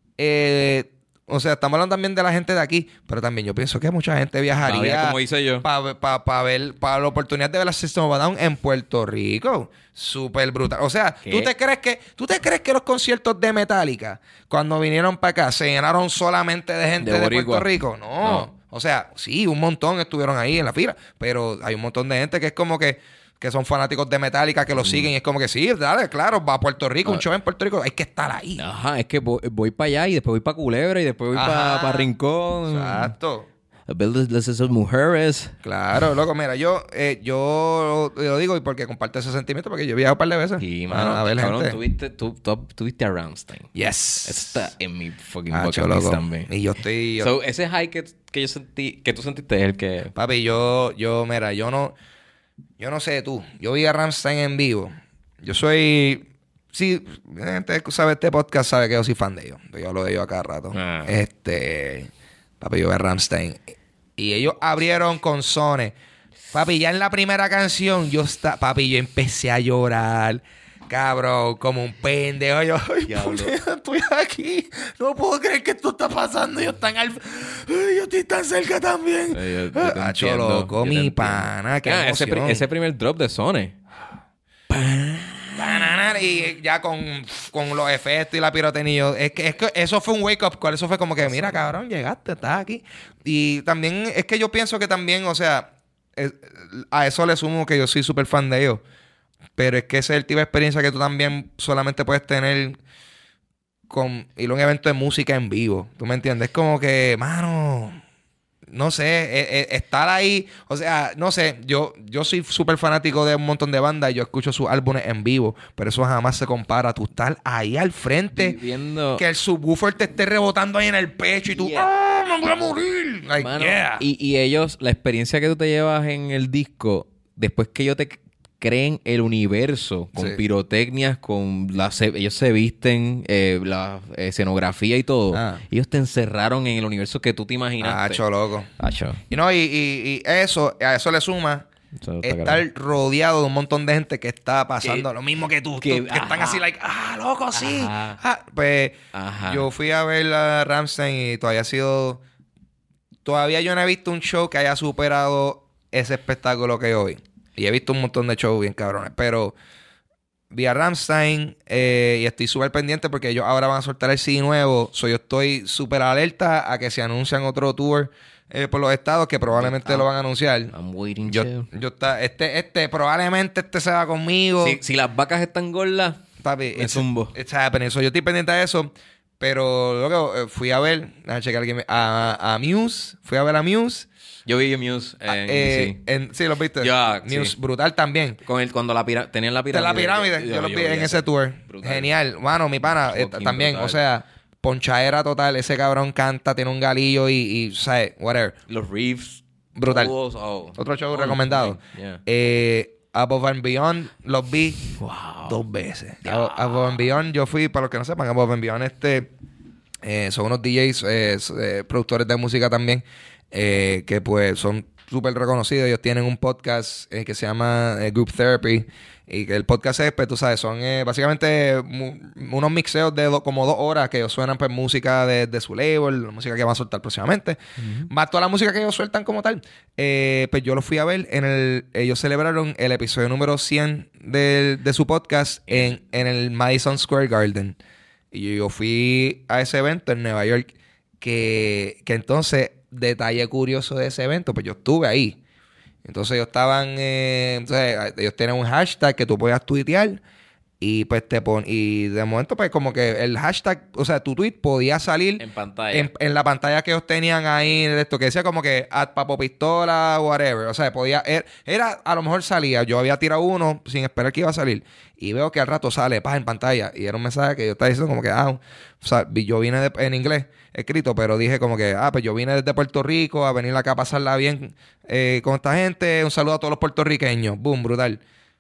eh, o sea, estamos hablando también de la gente de aquí, pero también yo pienso que mucha gente viajaría Todavía, como hice yo. para pa, pa ver, para la oportunidad de ver la System of a Down en Puerto Rico. Súper brutal. O sea, ¿Qué? ¿tú te crees que tú te crees que los conciertos de Metallica, cuando vinieron para acá, se llenaron solamente de gente De de, boricua. Puerto Rico? No. No. O sea, sí, un montón estuvieron ahí en la fila, pero hay un montón de gente que es como que que son fanáticos de Metallica, que lo siguen. Y es como que sí, dale, claro, va a Puerto Rico, un show en Puerto Rico. Hay que estar ahí. Ajá, es que voy, voy para allá y después voy para Culebra y después voy para pa Rincón. Exacto. A ver esas mujeres. Claro, loco, mira, yo, eh, yo lo digo y porque comparto ese sentimiento, porque yo he viajado un par de veces. Y, mano, a ver, cabrón, gente. tuviste, tú, tú, tuviste a Rammstein. Yes. Eso está en mi fucking Ah, bucket loco. list también. Y yo estoy... Yo, So, ese high que, que yo sentí, que tú sentiste es el que... papi, yo, yo, mira, yo no... Yo no sé de tú. Yo vi a Rammstein en vivo. Yo soy... Sí, gente que sabe este podcast sabe que yo soy fan de ellos. Yo hablo de ellos a cada rato. Ah. Este... Papi, yo vi a Rammstein. Y ellos abrieron con Sone. Papi, ya en la primera canción, yo está, papi, yo empecé a llorar. Cabrón, como un pendejo. Yo, ay, Diablo. estoy aquí. No puedo creer que esto está pasando. Yo tan al... Ay, yo estoy tan cerca también. Ay, yo- yo te Ah, Acho, entiendo, loco, yo te mi entiendo. pana. Qué Ah, ese, pri- emoción. ese primer drop de Sone. Y ya con, con los efectos y la pirotecnia. Es que, es que eso fue un wake up call. Eso fue como que, mira, cabrón, llegaste, estás aquí. Y también es que yo pienso que también, o sea, es- a eso le sumo que yo soy súper fan de ellos. Pero es que ese es el tipo de experiencia que tú también solamente puedes tener con ir a un evento de música en vivo. ¿Tú me entiendes? Es como que, mano, no sé, eh, eh, estar ahí, o sea, no sé, yo, yo soy súper fanático de un montón de bandas y yo escucho sus álbumes en vivo, pero eso jamás se compara. Tú estar ahí al frente, Viviendo... que el subwoofer te esté rebotando ahí en el pecho y tú, Yeah. ¡ah, me voy a morir! Like, Mano, yeah. y, y ellos, la experiencia que tú te llevas en el disco, después que ellos te c- creen el universo con Sí. pirotecnias, con las ellos se visten, eh, la escenografía y todo. Ah. Ellos te encerraron en el universo que tú te Ah, imaginaste. cho, loco. Acho. Y no, y, y, y eso, a eso le suma Eso está estar cabrón. rodeado de un montón de gente que está pasando Que- lo mismo que tú. que- tú- Que, están ajá. así, like, ah, loco, sí. Ajá. Ah, pues Ajá. yo fui a ver a Rammstein y todavía ha sido... Todavía yo no he visto un show que haya superado ese espectáculo que yo vi. Y he visto un montón de shows bien cabrones. Pero vi a Rammstein eh, y estoy súper pendiente porque ellos ahora van a soltar el C D nuevo. So yo estoy súper alerta a que se anuncian otro tour eh, por los estados que probablemente Ah. lo van a anunciar. I'm waiting, Yo, chill. yo está, este, este, probablemente este se va conmigo. Si, si las vacas están gordas, Papi, me it's, zumbo. it's happening. So, yo estoy pendiente de eso. Pero luego eh, fui a ver, a checar aquí, a, a Muse. Fui a ver a Muse. yo vi Muse en Eh, D C. en, sí, lo viste. Ya, Muse, sí. brutal también. Con el, cuando la pira- tenían la De pirámide. la pirámide, yo, lo vi en ese tour. Brutal. Genial. Mano, mi pana, eh, Fucking también, brutal. o sea, ponchadera total. Ese cabrón canta, tiene un galillo y, y ¿sabes? Whatever. Los riffs. Brutal. todos, oh. Otro show Oh, recomendado. yeah. Eh, Above and Beyond los vi Wow. dos veces. Ya. Abo- Above and Beyond, yo fui, para los que no sepan, Above and Beyond este, eh, son unos D Js, eh, s- eh, productores de música también, eh, que pues son súper reconocidos. Ellos tienen un podcast eh, que se llama eh, Group Therapy. Y que el podcast es, pues tú sabes, son eh, básicamente mu- unos mixeos de do- como dos horas que ellos suenan pues música de, de su label, la música que van a soltar próximamente. Más toda la música que ellos sueltan como tal. Eh, pues yo lo fui a ver en el... Ellos celebraron el episodio número cien del- de su podcast en, en el Madison Square Garden. Y yo fui a ese evento en Nueva York. Que, que entonces, detalle curioso de ese evento, pues yo estuve ahí. Entonces ellos estaban, eh, entonces, ellos tienen un hashtag que tú puedas tuitear y pues te pon y de momento pues como que el hashtag, o sea, tu tweet podía salir En pantalla. en, en la pantalla que ellos tenían ahí de esto que decía como que at Papo Pistola whatever, o sea, podía era, era a lo mejor salía, yo había tirado uno sin esperar que iba a salir y veo que al rato sale paz en pantalla y era un mensaje que yo estaba diciendo como que ah, o sea, vi- yo vine de- en inglés escrito, pero dije como que ah, pues yo vine desde Puerto Rico a venir acá a pasarla bien eh, con esta gente, un saludo a todos los puertorriqueños, boom, brutal.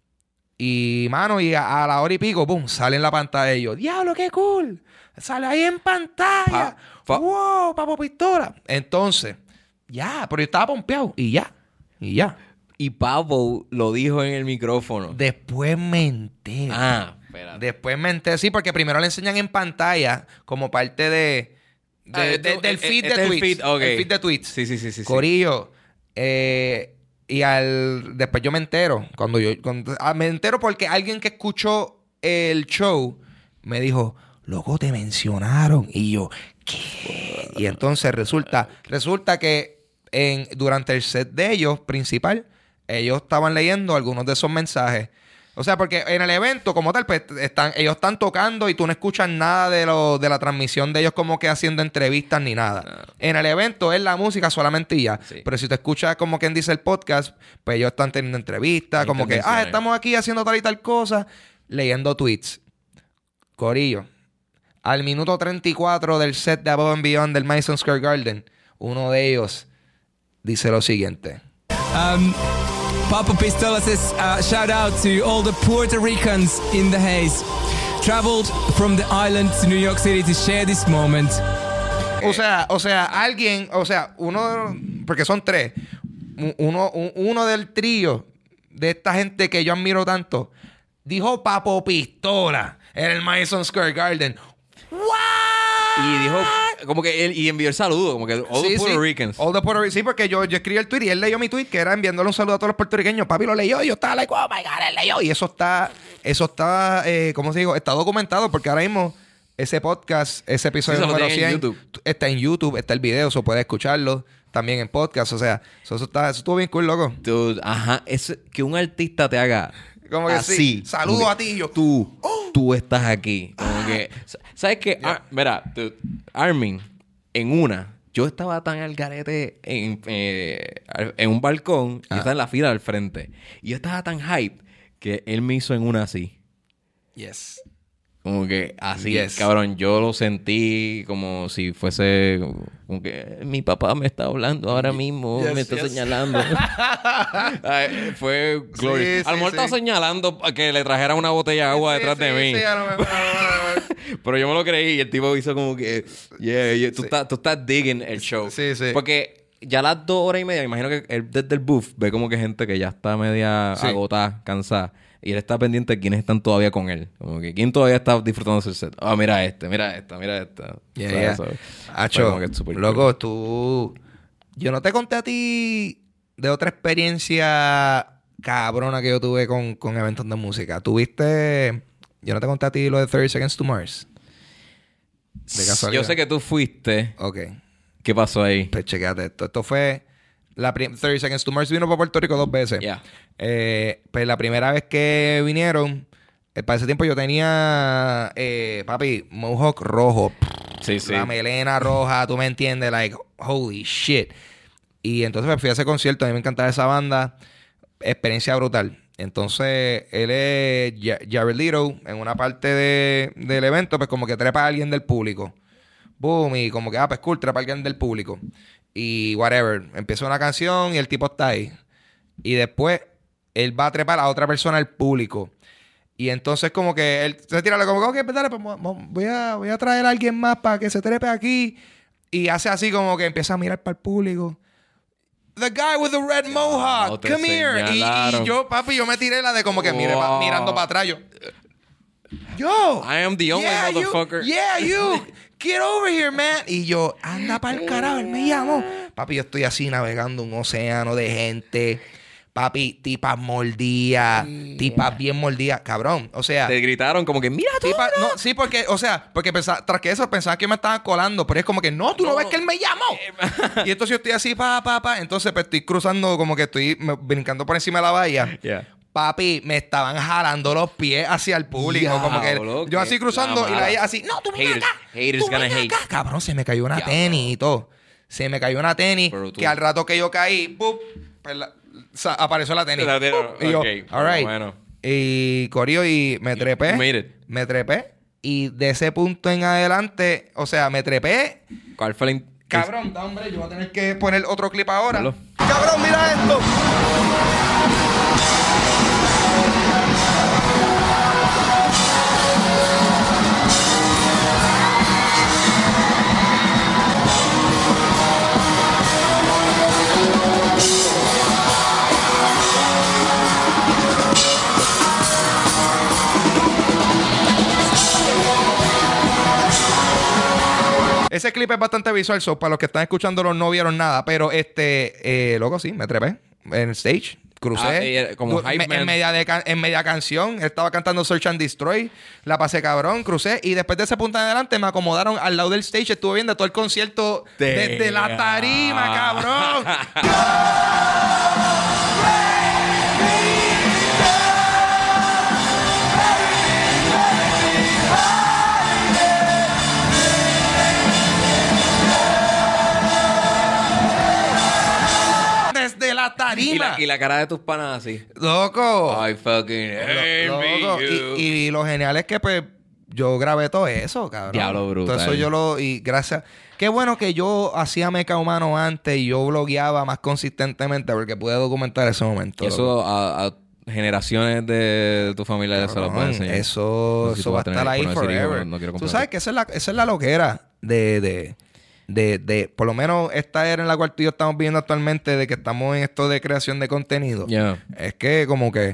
Y, mano, y a, a la hora y pico, boom, sale en la pantalla y yo, diablo, qué cool. Sale ahí en pantalla. Pa- fa- wow, Papo Pistola. Entonces, ya, pero yo estaba pompeado. Y ya, y ya. Y Pavo lo dijo en el micrófono. Después me entero. Ah, espérate. Después me enteré, sí, porque primero le enseñan en pantalla como parte de, de- Ah, de- esto- del eh, feed este de es el tweets. feed, ok. El feed de tweets. Sí, sí, sí, sí. sí. Corillo. Eh, y al después yo me entero. Cuando yo cuando- ah, me entero porque alguien que escuchó el show me dijo, loco, te mencionaron. Y yo, ¿qué? Y entonces resulta, resulta que en, durante el set de ellos, principal, ellos estaban leyendo algunos de esos mensajes. O sea, porque en el evento como tal, pues, están, ellos están tocando y tú no escuchas nada de lo, de la transmisión de ellos como que haciendo entrevistas ni nada. No. En el evento es la música solamente y ya. Sí. Pero si te escuchas como quien dice el podcast, pues ellos están teniendo entrevistas, como que, ah, estamos aquí haciendo tal y tal cosa, leyendo tweets. Corillo. Al minuto treinta y cuatro del set de Above and Beyond del Madison Square Garden, uno de ellos dice lo siguiente. Um... Papa Pistola says, uh, shout out to all the Puerto Ricans in the haze. Traveled from the island to New York City to share this moment. O sea, o sea, alguien, o sea, uno, porque son tres, uno, uno del trío de esta gente que yo admiro tanto, dijo Papo Pistola en el Madison Square Garden. ¿What? Y dijo, como que él, y envió el saludo, como que all sí, the Puerto sí. Ricans. All the Puerto Ricans. Sí, porque yo, yo escribí el tweet y él leyó mi tweet, que era enviándole un saludo a todos los puertorriqueños. Papi lo leyó y yo estaba like, oh my God, él leyó. Y eso está, eso está, eh, ¿cómo se digo? Está documentado porque ahora mismo ese podcast, ese episodio sí, número cien, en YouTube. está en YouTube, está el video, eso puede escucharlo también en podcast. O sea, eso, eso, está, eso estuvo bien cool, loco. Dude, ajá, es que un artista te haga como que así. Sí. Saludo a ti y yo. Tú, oh. tú estás aquí. Como que, ¿sabes qué? Yeah. Ah, mira, dude, Armin, en una, yo estaba tan al garete en, eh, en un balcón, ah. y estaba en la fila del frente. Y yo estaba tan hype que él me hizo en una así. Yes. Como que así, yes. cabrón, yo lo sentí como si fuese... Como que mi papá me está hablando ahora mismo, yes, me está yes. señalando. Ay, fue glorioso. Sí, a lo mejor sí, estaba sí. señalando que le trajera una botella de agua sí, detrás sí, de mí. Sí, a lo mejor, a lo mejor. Pero yo me lo creí y el tipo hizo como que... Yeah, yeah tú, sí. estás, tú estás digging el show. Sí, sí. Porque ya a las dos horas y media, me imagino que él desde el booth ve como que gente que ya está media sí. agotada, cansada. Y él está pendiente de quiénes están todavía con él. Como que quién todavía está disfrutando el set. Ah, oh, mira este, mira esta, mira esta. Yeah, yeah. So, Acho, loco, cool. tú... Yo no te conté a ti de otra experiencia cabrona que yo tuve con, con eventos de música. ¿Tuviste... Yo no te conté a ti lo de thirty Seconds to Mars? De casualidad. Yo sé que tú fuiste. Ok. ¿Qué pasó ahí? Pues chequéate esto. Esto fue... La prim- thirty Seconds to Mars vino para Puerto Rico dos veces. Yeah. Eh, pues la primera vez que vinieron, eh, para ese tiempo yo tenía, eh, papi, mohawk rojo. Sí, sí. La melena roja, tú me entiendes, like, holy shit. Y entonces me fui a ese concierto, a mí me encantaba esa banda. Experiencia brutal. Entonces, él es Jared Leto, en una parte de, del evento, pues como que trepa a alguien del público. Boom, y como que, ah, pues cool, trepa a alguien del público. Y whatever, empieza una canción y el tipo está ahí. Y después él va a trepar a otra persona al público. Y entonces como que él se tira como, ok, pues dale, pues voy a, voy a traer a alguien más para que se trepe aquí. Y hace así como que empieza a mirar para el público. The guy with the red mohawk, come here. Y, y yo, papi, yo me tiré la de como que mire, wow. mirando para atrás. Yo, yo, I am the only yeah, motherfucker. You, yeah, you. Get over here, man. Y yo, anda para el carajo, él me llamó. Papi, yo estoy así navegando un océano de gente. Papi, tipas mordidas, yeah. tipas bien mordidas, cabrón. O sea, te gritaron como que, mira tú. Tipa, no, sí, porque, o sea, porque pensaba, tras que eso pensaba que me estaban colando, pero es como que, no, tú no, no ves que él me llamó. Y entonces yo estoy así, pa, pa, pa. Entonces, pues estoy cruzando, como que estoy me, brincando por encima de la bahía. Yeah. Papi, me estaban jalando los pies hacia el público. Yeah, como que bro, yo así cruzando la y la ella así, no, tú ven acá. Haters tú ven acá. hate. Cabrón, se me cayó una yeah, tenis bro. y todo. Se me cayó una tenis que al rato que yo caí, ¡pup! Pues la, sa, apareció la tenis. La tenis. Y yo, okay, all right. Bueno. Y corrió y me trepé. Me trepé. Y de ese punto en adelante, o sea, me trepé. ¿Cuál fue el... Cabrón, da, hombre, yo voy a tener que poner otro clip ahora. Hello. Cabrón, mira esto. Ese clip es bastante visual, so para los que están escuchándolo no vieron nada, pero este, eh, loco, sí, me trepé en el stage, crucé. Ah, eh, como du- me, en, media de can- en media canción, estaba cantando Search and Destroy, la pasé cabrón, crucé, y después de ese punto en adelante me acomodaron al lado del stage, estuve viendo todo el concierto desde la tarima, cabrón. tarima. Y la, y la cara de tus panas así. Loco. I fucking hate Lo- me, loco. you. Y, y lo genial es que, pues, yo grabé todo eso, cabrón. Diablo, brutal. Todo eso yo lo... Y gracias... Qué bueno que yo hacía Meca Humano antes y yo blogueaba más consistentemente porque pude documentar ese momento. Y eso a, a generaciones de tu familia se lo Cabrón, puede enseñar. Eso, No sé si eso tú va a vas a tener estar ahí por no decir forever. hijo, no quiero Tú comprometer. sabes que esa es la, esa es la loquera de, de, de, de... Por lo menos esta era en la cual tú y yo estamos viviendo actualmente de que estamos en esto de creación de contenido. Yeah. Es que como que...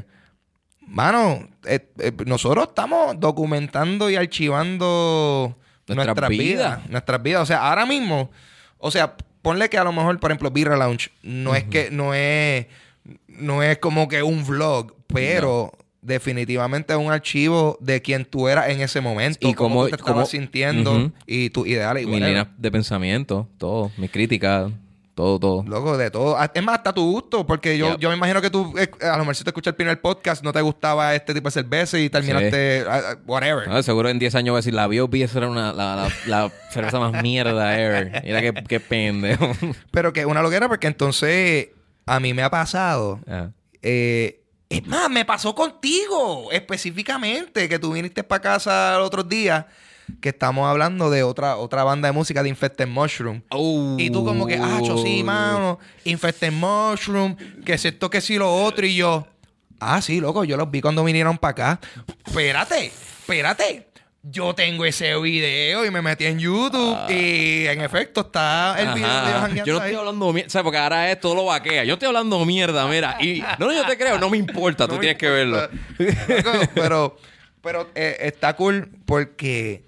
Mano, eh, eh, nosotros estamos documentando y archivando Nuestras nuestras vidas. vidas. Nuestras vidas. O sea, ahora mismo... O sea, ponle que a lo mejor, por ejemplo, Birra Lounge no es que... No es... No es como que un vlog, pero... Definitivamente es un archivo de quien tú eras en ese momento. Y cómo cómo- tú te estabas cómo- sintiendo Ujú. y tus ideales. Y Mis whatever. líneas de pensamiento, todo. Mis críticas, todo, todo. Loco, de todo. Ah, es más, hasta tu gusto. Porque yo, Yep. yo me imagino que tú, eh, a lo mejor si te escuchas el primer podcast, no te gustaba este tipo de cerveza y terminaste... ah, ah, whatever. Ah, seguro en diez años voy a decir, la B O P esa era una, la, la, la cerveza más mierda ever. Mira qué, qué pendejo. Pero que una loquera porque entonces a mí me ha pasado... Ah. Eh, es más, me pasó contigo específicamente, que tú viniste para casa los otros días, que estamos hablando de otra, otra banda de música de Infected Mushroom. Oh. Y tú como que, ah, yo sí, mano, Infected Mushroom, que es esto, que sí, lo otro. Y yo, ah, sí, loco, yo los vi cuando vinieron para acá. Espérate, espérate. Yo tengo ese video y me metí en YouTube y en efecto está el video de ellos Ajá. jangueando Yo no ahí. estoy hablando mierda, ¿sabes? Porque ahora es todo lo vaquea. Yo estoy hablando mierda, mira. Y no, no, yo te creo, no me importa, tú No me tienes que verlo. importa. Loco, pero pero eh, está cool porque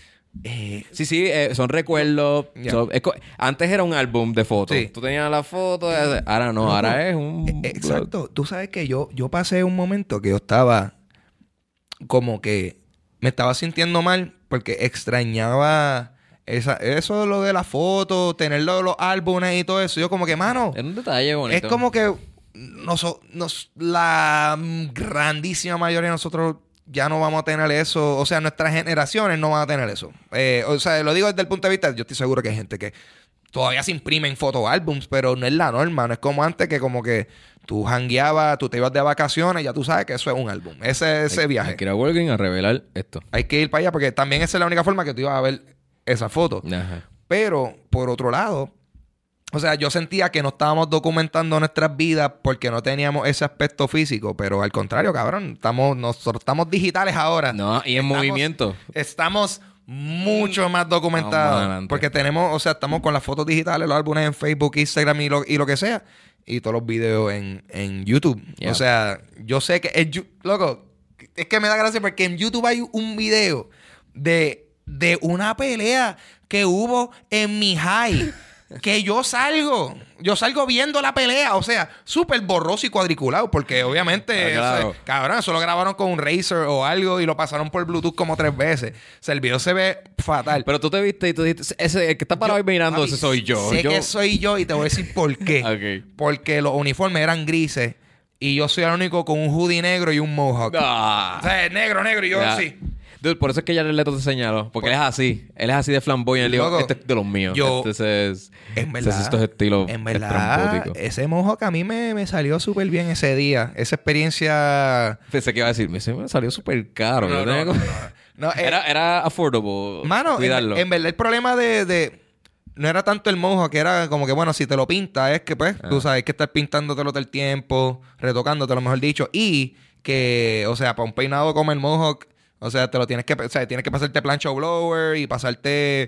eh, Sí, sí, eh, son recuerdos. Ya. son- es co- antes era un álbum de fotos. Sí. Tú tenías la foto, eh, ahora no, Loco, ahora es un. eh, exacto. Tú sabes que yo, yo pasé un momento que yo estaba como que me estaba sintiendo mal porque extrañaba esa, eso de lo de la foto, tener lo de los álbumes y todo eso. Yo como que, mano, Era un detalle bonito. es como que noso- nos, la grandísima mayoría de nosotros ya no vamos a tener eso. O sea, nuestras generaciones no van a tener eso. Eh, o sea, lo digo desde el punto de vista, yo estoy seguro que hay gente que todavía se imprimen fotoálbums, pero no es la norma. No es como antes que como que tú jangueabas, tú te ibas de vacaciones, ya tú sabes que eso es un álbum. Ese, ese Hay- viaje. Hay que ir a Walgreens a revelar esto. Hay que ir para allá porque también esa es la única forma que tú ibas a ver esa foto. Ajá. Pero, por otro lado, o sea, yo sentía que no estábamos documentando nuestras vidas porque no teníamos ese aspecto físico. Pero al contrario, cabrón, estamos, nosotros estamos digitales ahora. No, y en Estamos- movimiento. Estamos mucho más Vamos documentados. adelante. Porque tenemos, o sea, estamos con las fotos digitales, los álbumes en Facebook, Instagram y lo, y lo que sea. Y todos los videos en, en YouTube. Yeah. O sea, yo sé que... Es, Yu- loco, es que me da gracia porque en YouTube hay un video de, de una pelea que hubo en mi high. Que yo salgo, yo salgo viendo la pelea, o sea, súper borroso y cuadriculado, porque obviamente, Ah, claro. o sea, cabrón, eso lo grabaron con un Razer o algo y lo pasaron por Bluetooth como tres veces. O sea, el video se ve fatal. Pero tú te viste y tú dijiste, ese el que está parado ahí mirando, Papi, ese soy yo. Sé yo... que soy yo y te voy a decir por qué. Ok. Porque los uniformes eran grises y yo soy el único con un hoodie negro y un mohawk. Ah. O sea, negro, negro y yo Ya. sí. Dude, por eso es que Jared Leto te señaló. Porque él es así. Él es así de flamboyante. Él dijo, Loco, este es de los míos. yo- Este es... En verdad, este es estos estilos en verdad, estrambóticos. ese mohawk a mí me, me salió súper bien ese día. Esa experiencia... Pensé que iba a decir, me me salió súper caro. No, Yo no, tenía no, como- no. No, eh, era, era affordable Mano, en, cuidarlo. en verdad el problema de, de- no era tanto el mohawk, que era como que, bueno, si te lo pintas, es que pues, Ah. tú sabes, hay que estar pintándotelo todo el tiempo, retocándotelo, mejor dicho. Y que, o sea, para un peinado como el mohawk, o sea, te lo tienes que, o sea, tienes que pasarte plancha o blower y pasarte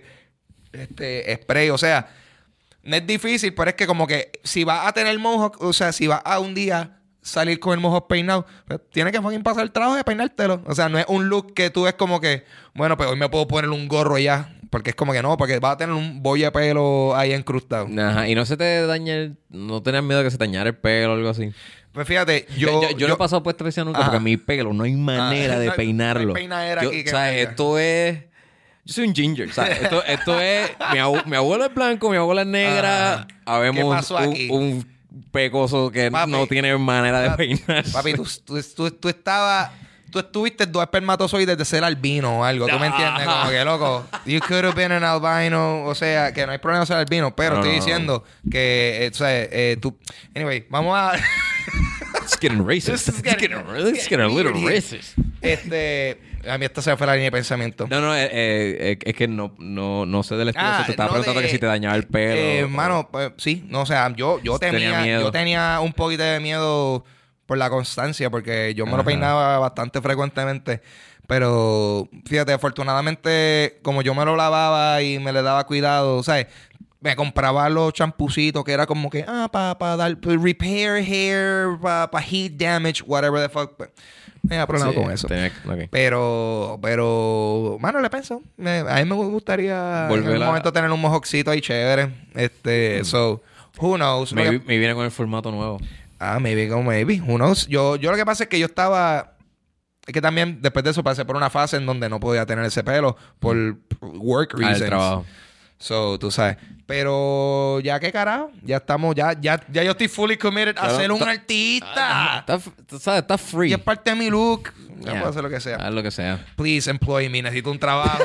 este spray, o sea, no es difícil, pero es que como que si vas a tener mohawk, o sea, si vas a un día salir con el mohawk peinado, pues tienes que fucking pasar el trabajo de peinártelo. O sea, no es un look que tú ves como que, bueno, pues hoy me puedo poner un gorro ya. Porque es como que no, porque vas a tener un bolle de pelo ahí encrustado. Ajá. Y no se te daña el... No tenías miedo de que se te dañara el pelo o algo así. Pues fíjate, Yo, yo... yo, yo no he pasado por esta vez nunca Ajá. porque mi pelo no hay manera Ah, de no hay- peinarlo. no hay peinadera Yo- aquí que o sea, venga. esto es... Yo soy un ginger, ¿sabes? Esto, esto es... Mi, abu- mi abuelo es blanco, mi abuela es negra. Ajá. Habemos ¿Qué pasó un, aquí? un pecoso que Papi, no tiene manera de papi, peinar. Papi, tú, tú, tú, tú estabas... tú estuviste dos espermatozoides de ser albino o algo. ¿Tú me entiendes? Ajá. Como que, loco, you could have been an albino. O sea, que no hay problema ser albino. Pero No, estoy no, no. diciendo que, eh, o sea, eh, tú... Anyway, vamos a... It's getting racist. This is It's getting- getting, it's getting a little weird here. racist. este... A mí esta se fue la línea de pensamiento. No, no, eh, eh, es que no, no, no sé del estilo. Ah, Se te estaba no preguntando de- que si te dañaba el pelo. Eh, o- hermano, pues sí. No, o sea, yo, yo Tenía tenía, miedo. yo tenía un poquito de miedo por la constancia, porque yo me Ajá. lo peinaba bastante frecuentemente. Pero, fíjate, afortunadamente, como yo me lo lavaba y me le daba cuidado, ¿sabes? Me compraba los champucitos que era como que, ah, para pa dar, pa repair hair, para pa heat damage, whatever the fuck. Pues, no había problema Sí, con eso. tenía que- ok. Pero, pero, mano, le pienso. Me- a mí me gustaría Volver en algún a- momento tener un mojoxito ahí chévere. Este, so, who knows? Lo Me, que- me viene con el formato nuevo. ah, maybe, como maybe, who knows? Yo, yo lo que pasa es que yo estaba... Es que también después de eso pasé por una fase en donde no podía tener ese pelo por work Al reasons. trabajo. So, tú sabes. Pero ya qué carajo, ya estamos, ya, ya, ya yo estoy fully committed a Claro, ser un ta- artista. Está, f- tú sabes, está free. Y es parte de mi look. Ya Yeah. puedo hacer lo que sea. Haz lo que sea. Please employ me, necesito un trabajo.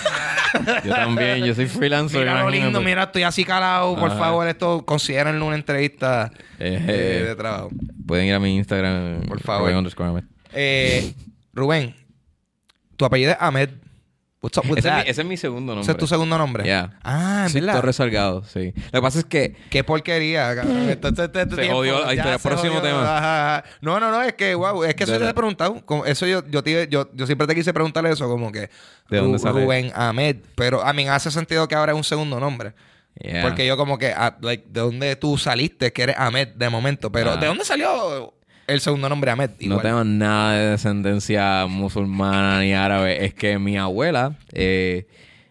Yo también, yo soy freelancer. Mira lo lindo, imagínate. mira, estoy así calado. Por Ajá. favor, esto, considérenlo una entrevista Eh, eh, de trabajo. Pueden ir a mi Instagram. Por favor. Rubén underscore Ahmed. Eh, Rubén, tu apellido es Ahmed. What's up with Ese es, that? mi, ese es mi segundo nombre. ¿Ese es tu segundo nombre? Yeah. Ah, en Sí, verdad. Torres Salgado, sí. Lo que pasa es que Qué porquería, cabrón. Este- este- este Se tiempo, jodió la ya historia. se Próximo jodió. tema. Ajá, ajá. No, no, no, es que, wow, es que eso De yo te he la- preguntado. Como- Eso yo, yo, te- yo, yo siempre te quise preguntarle eso, como que ¿De dónde Ru- sale? Rubén Ahmed. Pero a mí hace sentido que ahora es un segundo nombre. Yeah. Porque yo como que, ah, like, ¿de dónde tú saliste? Que eres Ahmed de momento. Pero, Ah. ¿de dónde salió el segundo nombre Ahmed? No Igual. tengo nada de descendencia musulmana ni árabe. Es que mi abuela eh,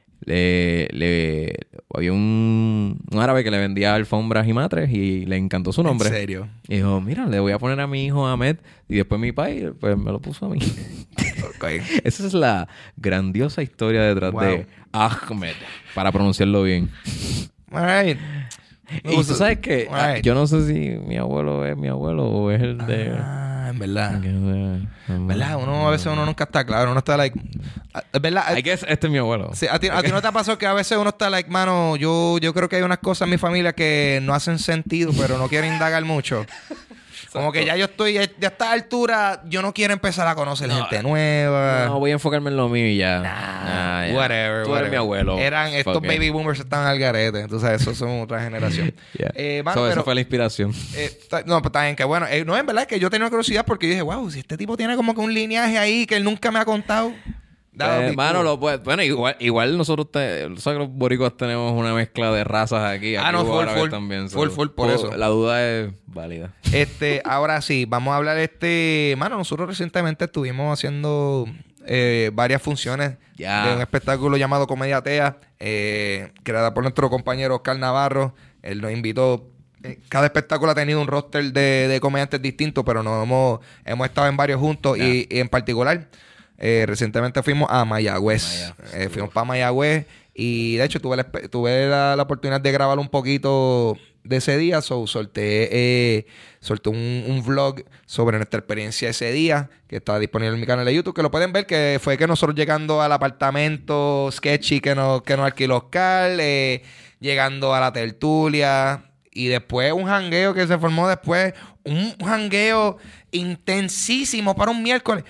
le, le- había un, un árabe que le vendía alfombras y matres y le encantó su nombre. ¿En serio? Y dijo, mira, le voy a poner a mi hijo Ahmed. Y después mi país, pues me lo puso a mí. Ok. Esa es la grandiosa historia detrás Wow. de Ahmed, para pronunciarlo bien. All right. Me Y gusta. tú sabes que All right. yo no sé si mi abuelo es mi abuelo o es el de... Ah, en verdad. que es de- ¿Verdad? Uno a veces uno nunca está claro. Uno está like... ah, Es verdad. I guess este es mi abuelo. Sí, a, ti, a ti no te ha pasado que a veces uno está like, mano, yo, yo creo que hay unas cosas en mi familia que no hacen sentido, pero no quiero indagar mucho. Como que ya yo estoy, ya, ya a esta altura, yo no quiero empezar a conocer gente nueva. No, voy a enfocarme en lo mío y ya. Nah, ya. Whatever, Tú whatever. eres mi abuelo. Eran estos Fuck it. baby boomers están al garete. Tú sabes, esos son otra generación. Yeah. Eh, mano, So, pero- esa fue la inspiración. Eh, ta- no, pues también que bueno. Eh, no, en verdad es que yo tenía curiosidad porque yo dije, wow, si este tipo tiene como que un lineaje ahí que él nunca me ha contado. that would Eh, be mano, cool. lo puede- bueno, igual, igual nosotros, te, ¿sabes que los boricuas tenemos una mezcla de razas aquí? Ah, aquí no, hubo full, árabes full. también. Full, full, por eso. La duda es válida. Este, ahora sí, vamos a hablar este. Mano, nosotros recientemente estuvimos haciendo eh, varias funciones Ya. de un espectáculo llamado Comedia Atea, eh, creada por nuestro compañero Oscar Navarro. Él nos invitó. eh, Cada espectáculo ha tenido un roster de, de comediantes distintos, pero nos hemos, hemos estado en varios juntos y, y en particular. Eh, recientemente fuimos a Mayagüez. Maya. Eh, fuimos para Mayagüez y de hecho tuve, la, espe- tuve la, la oportunidad de grabar un poquito de ese día. So, solté eh, solté un, un vlog sobre nuestra experiencia ese día que está disponible en mi canal de YouTube, que lo pueden ver, que fue que nosotros llegando al apartamento sketchy que nos, que nos alquiló Oscar, eh, llegando a la tertulia y después un jangueo que se formó después, un jangueo intensísimo para un miércoles.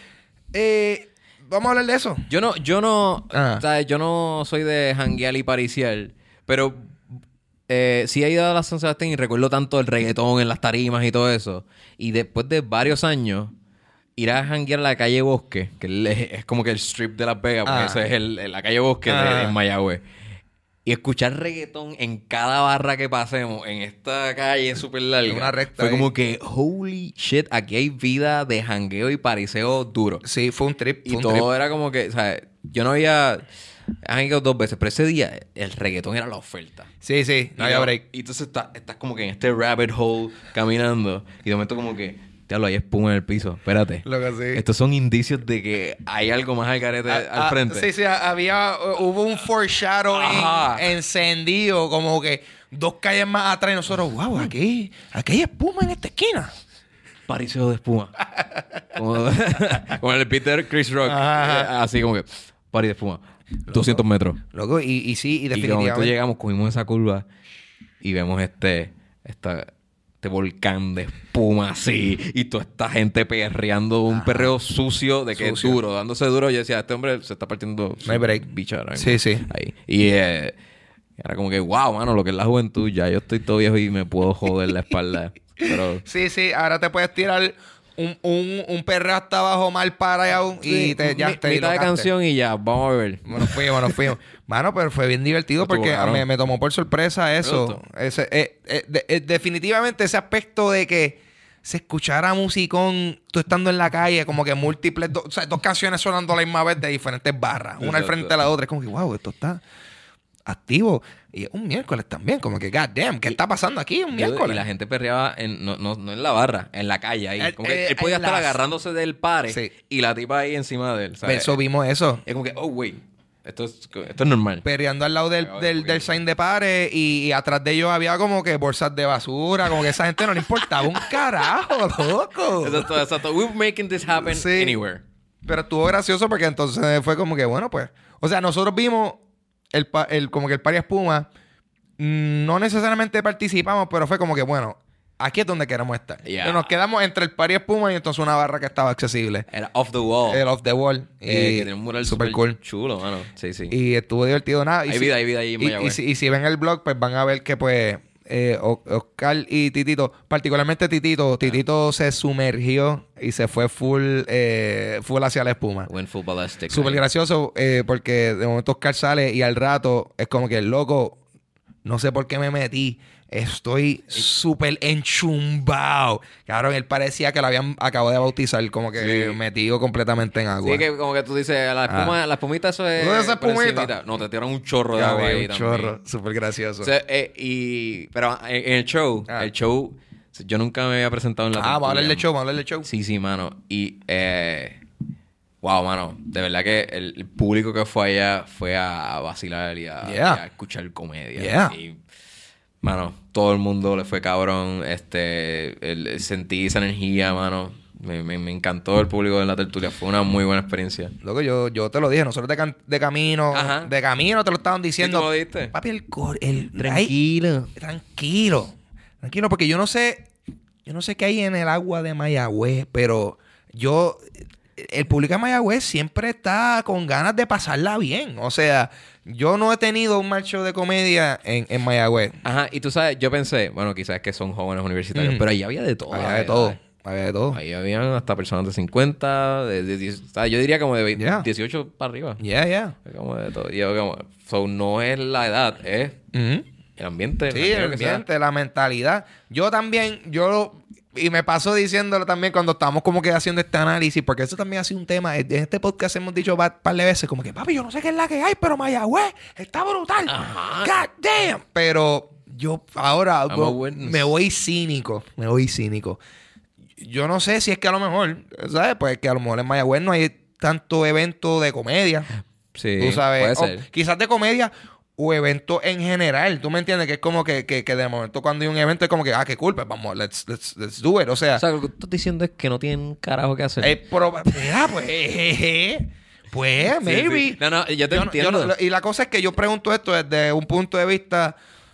Eh, vamos a hablar de eso. Yo no, yo no, Ah. ¿sabes? Yo no soy de janguear y pariciar, pero eh, sí he ido a la San Sebastián y recuerdo tanto el reggaetón en las tarimas y todo eso. Y después de varios años, ir a janguear a la calle Bosque, que es, es como que el strip de Las Vegas, porque Ah. eso es el, el- la calle Bosque de, Ah. en Mayagüez. Y escuchar reggaetón en cada barra que pasemos, en esta calle súper larga. Una recta Fue ahí. como que, holy shit, aquí hay vida de jangueo y pariseo duro. Sí, fue un trip. Y fue un todo trip. era como que, o sea, yo no había... Han ido dos veces, pero ese día el reggaetón era la oferta. Sí, sí, no y, había yo- break. y entonces estás, estás como que en este rabbit hole caminando. Y de momento como que, te hablo, hay espuma en el piso. Espérate. Lo que sí. Estos son indicios de que hay algo más al garete Ah, al ah, frente. Sí, sí, había, uh, hubo un foreshadowing Ajá. encendido, como que dos calles más atrás y nosotros, wow, aquí, aquí hay espuma en esta esquina. Pariseo de espuma. como, como el Peter Chris Rock. Ajá. Así como que, party de espuma. doscientos metros. Loco, y, y sí, y Y definitivamente... cuando llegamos, cogimos esa curva y vemos este, esta, este volcán de espuma así. Y toda esta gente perreando, un perreo sucio de que Sucio. es duro, dándose duro. Yo decía, este hombre se está partiendo No hay break. bichara. Sí, sí. Ahí. Y eh, era como que, wow, mano, lo que es la juventud. Ya yo estoy todo viejo y me puedo joder la espalda. Pero... Sí, sí, ahora te puedes tirar un, un, un perreo hasta abajo mal parado y Sí, te, ya mi- te mitad de dislocaste. canción y ya, vamos a ver. Bueno, fuimos, nos fuimos. Mano, pero fue bien divertido Estuvo porque cabrón. me, me tomó por sorpresa eso. Justo. Ese, eh, eh, de- eh, definitivamente ese aspecto de que se escuchara musicón, tú estando en la calle, como que múltiples, do- o sea, dos canciones sonando a la misma vez de diferentes barras, una al Exacto. frente de la otra. Es como que, wow, esto está activo. Y es un miércoles también, como que, god damn, ¿qué está pasando aquí? Un Y miércoles. la gente perreaba en, no, no, no en la barra, en la calle ahí. Eh, Como que eh, él podía en estar las- agarrándose del pare Sí. y la tipa ahí encima de él. ¿sabes? Eso vimos eso. Es como que, oh, wait, esto es, esto es normal. Perreando al lado del, Ay, del, porque- del sign de pares y, y atrás de ellos había como que bolsas de basura, como que esa gente no le importaba un carajo, loco. Exacto, exacto. We're making this happen Sí. anywhere. Pero estuvo gracioso porque entonces fue como que, bueno, pues. O sea, nosotros vimos el, pa- el como que el Party Espuma. mm, No necesariamente participamos, pero fue como que, bueno, aquí es donde queremos estar. Yeah. Y nos quedamos entre el Party Espuma y entonces una barra que estaba accesible. Era off the wall. El Off the Wall. Eh, y que tiene un mural super super cool. chulo, mano. Sí, sí. Y estuvo divertido. Nada. Y Hay si- vida, hay vida ahí en y, y, Mayagüez. si, y si ven el blog, pues van a ver que, pues, eh, O- Oscar y Titito, particularmente Titito, Titito se sumergió y se fue full, eh, full hacia la espuma. Went full ballistic. Súper ahí. gracioso eh, porque de momento Oscar sale y al rato es como que, loco, no sé por qué me metí. Estoy súper enchumbado. Cabrón, él parecía que lo habían acabado de bautizar, como que Sí. metido completamente en agua. Sí, que como que tú dices, la espuma, la espumita eso es... ¿No es esa por espumita? encimita. No, te tiran un chorro de Ya agua vi, ahí un también. chorro. Súper gracioso. O sea, eh, y... Pero en, en el show, Ah. el show... Yo nunca me había presentado en la ah, vamos a hablar tertulia. de show, vamos a hablar de show. Sí, sí, mano. Y... Eh, wow, mano. De verdad que el, el público que fue allá fue a vacilar y a, Yeah. y a escuchar comedia. Yeah. Y... Mano, todo el mundo le fue cabrón. Este... el- el- sentí esa energía, mano. Me, me, me encantó el público de la tertulia. Fue una muy buena experiencia. Loco, yo, yo te lo dije, nosotros de, can- de camino, Ajá. de camino te lo estaban diciendo. ¿Sí tú lo diste? Papi, el cor, el Tranquilo. ay, tranquilo. Tranquilo, porque yo no sé, yo no sé qué hay en el agua de Mayagüez, pero yo, el público de Mayagüez siempre está con ganas de pasarla bien. O sea, yo no he tenido un mal show de comedia en, en Mayagüez. Ajá, y tú sabes, yo pensé, bueno, quizás es que son jóvenes universitarios, Mm. pero ahí había de todo. Había de ¿verdad? todo, había de todo. Ahí habían hasta personas de cincuenta, de, de diez, o sea, yo diría como de veinte, Yeah. dieciocho para arriba. Yeah, yeah. Como de todo. Y yo como, so, no es la edad, es Ujú. el ambiente. Sí, imagino el que sea. ambiente, la mentalidad. Yo también, yo lo- y me paso diciéndolo también cuando estábamos como que haciendo este análisis, porque eso también ha sido un tema. En este podcast hemos dicho un par de veces, como que, papi, yo no sé qué es la que hay, pero Mayagüez está brutal. Ajá. God damn. Pero yo ahora I'm a bro, witness. me voy cínico, me voy cínico. Yo no sé si es que a lo mejor, ¿sabes? Pues que a lo mejor en Mayagüez no hay tanto evento de comedia. Sí, Tú sabes, puede o ser. quizás de comedia o eventos en general. ¿Tú me entiendes? Que es como que, que, que de momento cuando hay un evento es como que, ah, qué cool, pues vamos, let's, let's, let's do it. O sea, O sea, lo que tú estás diciendo es que no tienen un carajo que hacer. es proba- mira, pues, jeje, pues, Sí, maybe. sí. No, no, yo te Yo no- entiendo. yo no- y la cosa es que yo pregunto esto desde un punto de vista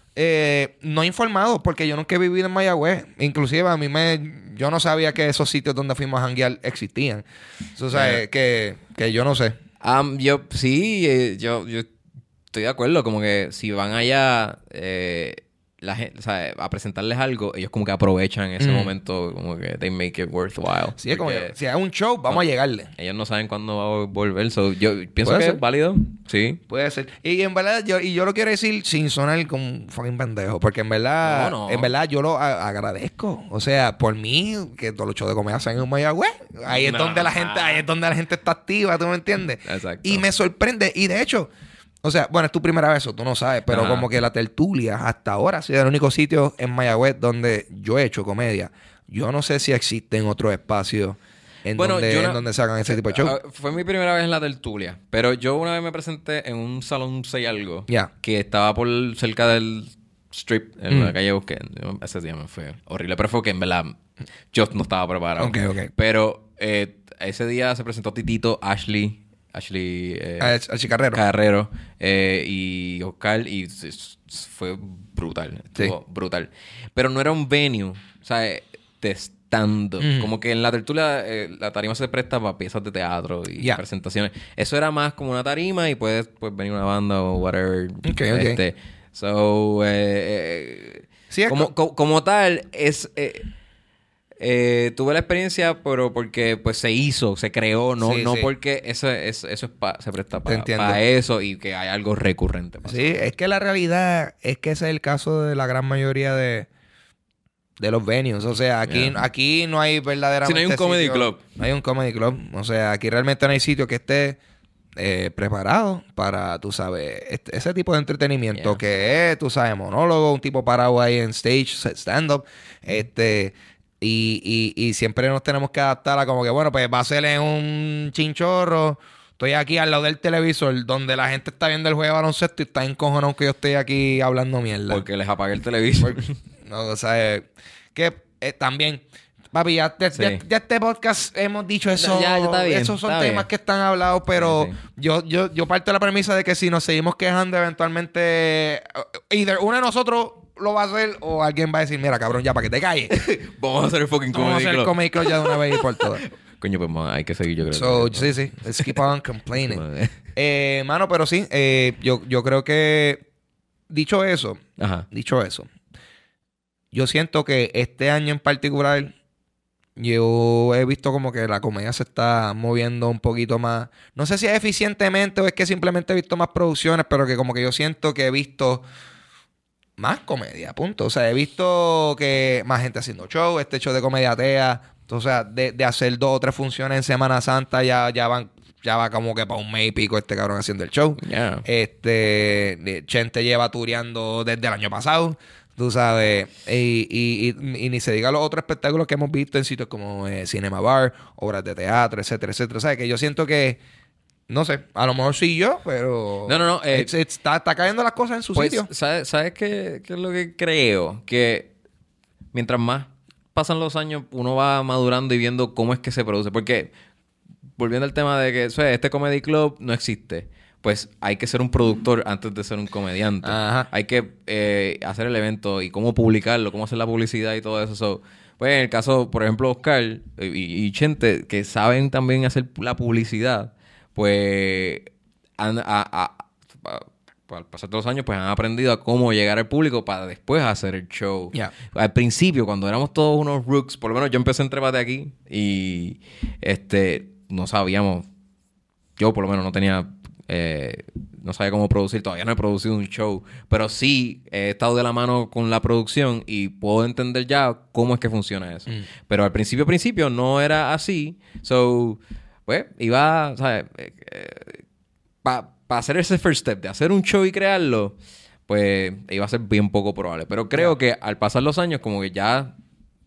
eh, no informado, porque yo nunca he vivido en Mayagüez. Inclusive a mí me... Yo no sabía que esos sitios donde fuimos a janguear existían. O sea, Eh. que, que yo no sé. Am, yo, sí, eh, yo, yo estoy de acuerdo. Como que si van allá eh, la gente, o sea, a presentarles algo, ellos como que aprovechan ese Mm. momento, como que they make it worthwhile. Sí, es como Porque que si hay un show, vamos a llegarle. ellos no saben cuándo va a volver. So, yo pienso Puede que ser. es válido. Sí. Puede ser. Y en verdad, yo, y yo lo quiero decir sin sonar como un fucking pendejo, porque en verdad, No, no. en verdad yo lo a- agradezco. O sea, por mí, que todos los shows de comedia sean en Mayagüez. Ahí es No. donde la gente, ahí es donde la gente está activa, ¿tú me entiendes? Exacto. Y me sorprende. Y de hecho, o sea, bueno, es tu primera vez, o tú no sabes, pero Ajá. como que la tertulia hasta ahora ha sido el único sitio en Mayagüez donde yo he hecho comedia. Yo no sé si existen otros espacios en, Bueno, donde, yo en no- donde se hagan ese tipo de shows. Ah, fue mi primera vez en la tertulia. Pero yo una vez me presenté en un salón seis algo. Ya. Que estaba por cerca del strip, en Mm. la calle Busquén. Yo- Ese día me fue horrible. Pero fue que en verdad yo no estaba preparado. Ok, ok. Pero eh, ese día se presentó Titito, Ashley... Ashley... Eh, Ashley Carrero. Carrero. Eh, y Oscar. Y s- s- fue brutal. Estuvo Sí. brutal. Pero no era un venue. O sea, eh, de stand-up. Mm. Como que en la tertulia eh, la tarima se presta para piezas de teatro y Yeah. presentaciones. Eso era más como una tarima y puede pues, venir una banda o whatever. Ok, ok. Este, so, eh, eh, Sí, es como, co- co- como tal, es... Eh, eh, tuve la experiencia, pero porque pues se hizo, se creó, no, Sí, no sí. porque eso, eso, eso es pa- se presta Te entiendo. para eso y que hay algo recurrente. pa' Sí, es que la realidad es que ese es el caso de la gran mayoría de, de los venues. O sea, aquí, Yeah. aquí no hay verdaderamente... Sí, no hay un comedy sitio- club. No hay un comedy club. O sea, aquí realmente no hay sitio que esté eh, preparado para, tú sabes, este- ese tipo de entretenimiento Yeah. que es, tú sabes, monólogo, un tipo parado ahí en stage, stand-up. Este... Y, y, y siempre nos tenemos que adaptar a como que, bueno, pues va a ser en un chinchorro. Estoy aquí al lado del televisor donde la gente está viendo el juego de baloncesto y está encojonado que yo estoy aquí hablando mierda. Porque les apagué el televisor. No, o sea, eh, que eh, también, papi, ya, ya- Sí. ya- ya este podcast hemos dicho eso. Ya, ya está bien, Esos son está temas bien. que están hablados, pero Sí, sí. Yo, yo, yo parto de la premisa de que si nos seguimos quejando, eventualmente, eh, either uno de nosotros lo va a hacer o alguien va a decir, mira, cabrón, ya para que te calles. Vamos a hacer el fucking Vamos a comedy hacer el club. Comedy Club ya de una vez y por todas. Coño, pues man, hay que seguir, yo creo. So, que- sí, sí. Let's keep on complaining. Madre. eh, mano, pero sí, eh, yo, yo creo que, dicho eso, Ajá. dicho eso, yo siento que este año en particular, yo he visto como que la comedia se está moviendo un poquito más. No sé si es eficientemente o es que simplemente he visto más producciones, pero que como que yo siento que he visto más comedia, punto. O sea, he visto que más gente haciendo show, este show de comedia atea. O sea, de, de hacer dos o tres funciones en Semana Santa, ya, ya van, ya va como que para un mes y pico este cabrón haciendo el show. Yeah. Este, de- Chente lleva tureando desde el año pasado, tú sabes, y, y, y- y ni se diga los otros espectáculos que hemos visto en sitios como eh, Cinema Bar, obras de teatro, etcétera, etcétera. O sea, que yo siento que, no sé, a lo mejor sí yo, pero... No, no, no, eh, it's- it's- está, está cayendo las cosas en su Pues, sitio. ¿sabes, ¿sabes qué, qué es lo que creo? Que mientras más pasan los años, uno va madurando y viendo cómo es que se produce. Porque, volviendo al tema de que o sea, este comedy club no existe, pues hay que ser un productor antes de ser un comediante. Ajá. Hay que eh, hacer el evento y cómo publicarlo, cómo hacer la publicidad y todo eso. So, pues en el caso, por ejemplo, Oscar eh, y, y Chente, que saben también hacer la publicidad, pues han, a, a- a- al pasar de los años, pues han aprendido a cómo llegar al público para después hacer el show. Ya. Al principio, cuando éramos todos unos rooks, por lo menos yo empecé en Trépate Aquí y este no sabíamos, yo por lo menos no tenía, eh, no sabía cómo producir, todavía no he producido un show, pero sí he estado de la mano con la producción y puedo entender ya cómo es que funciona eso. Mm. Pero al principio, principio no era así, so, pues iba, ¿sabes? Eh, eh, Para hacer ese first step de hacer un show y crearlo, pues iba a ser bien poco probable. Pero creo que al pasar los años, como que ya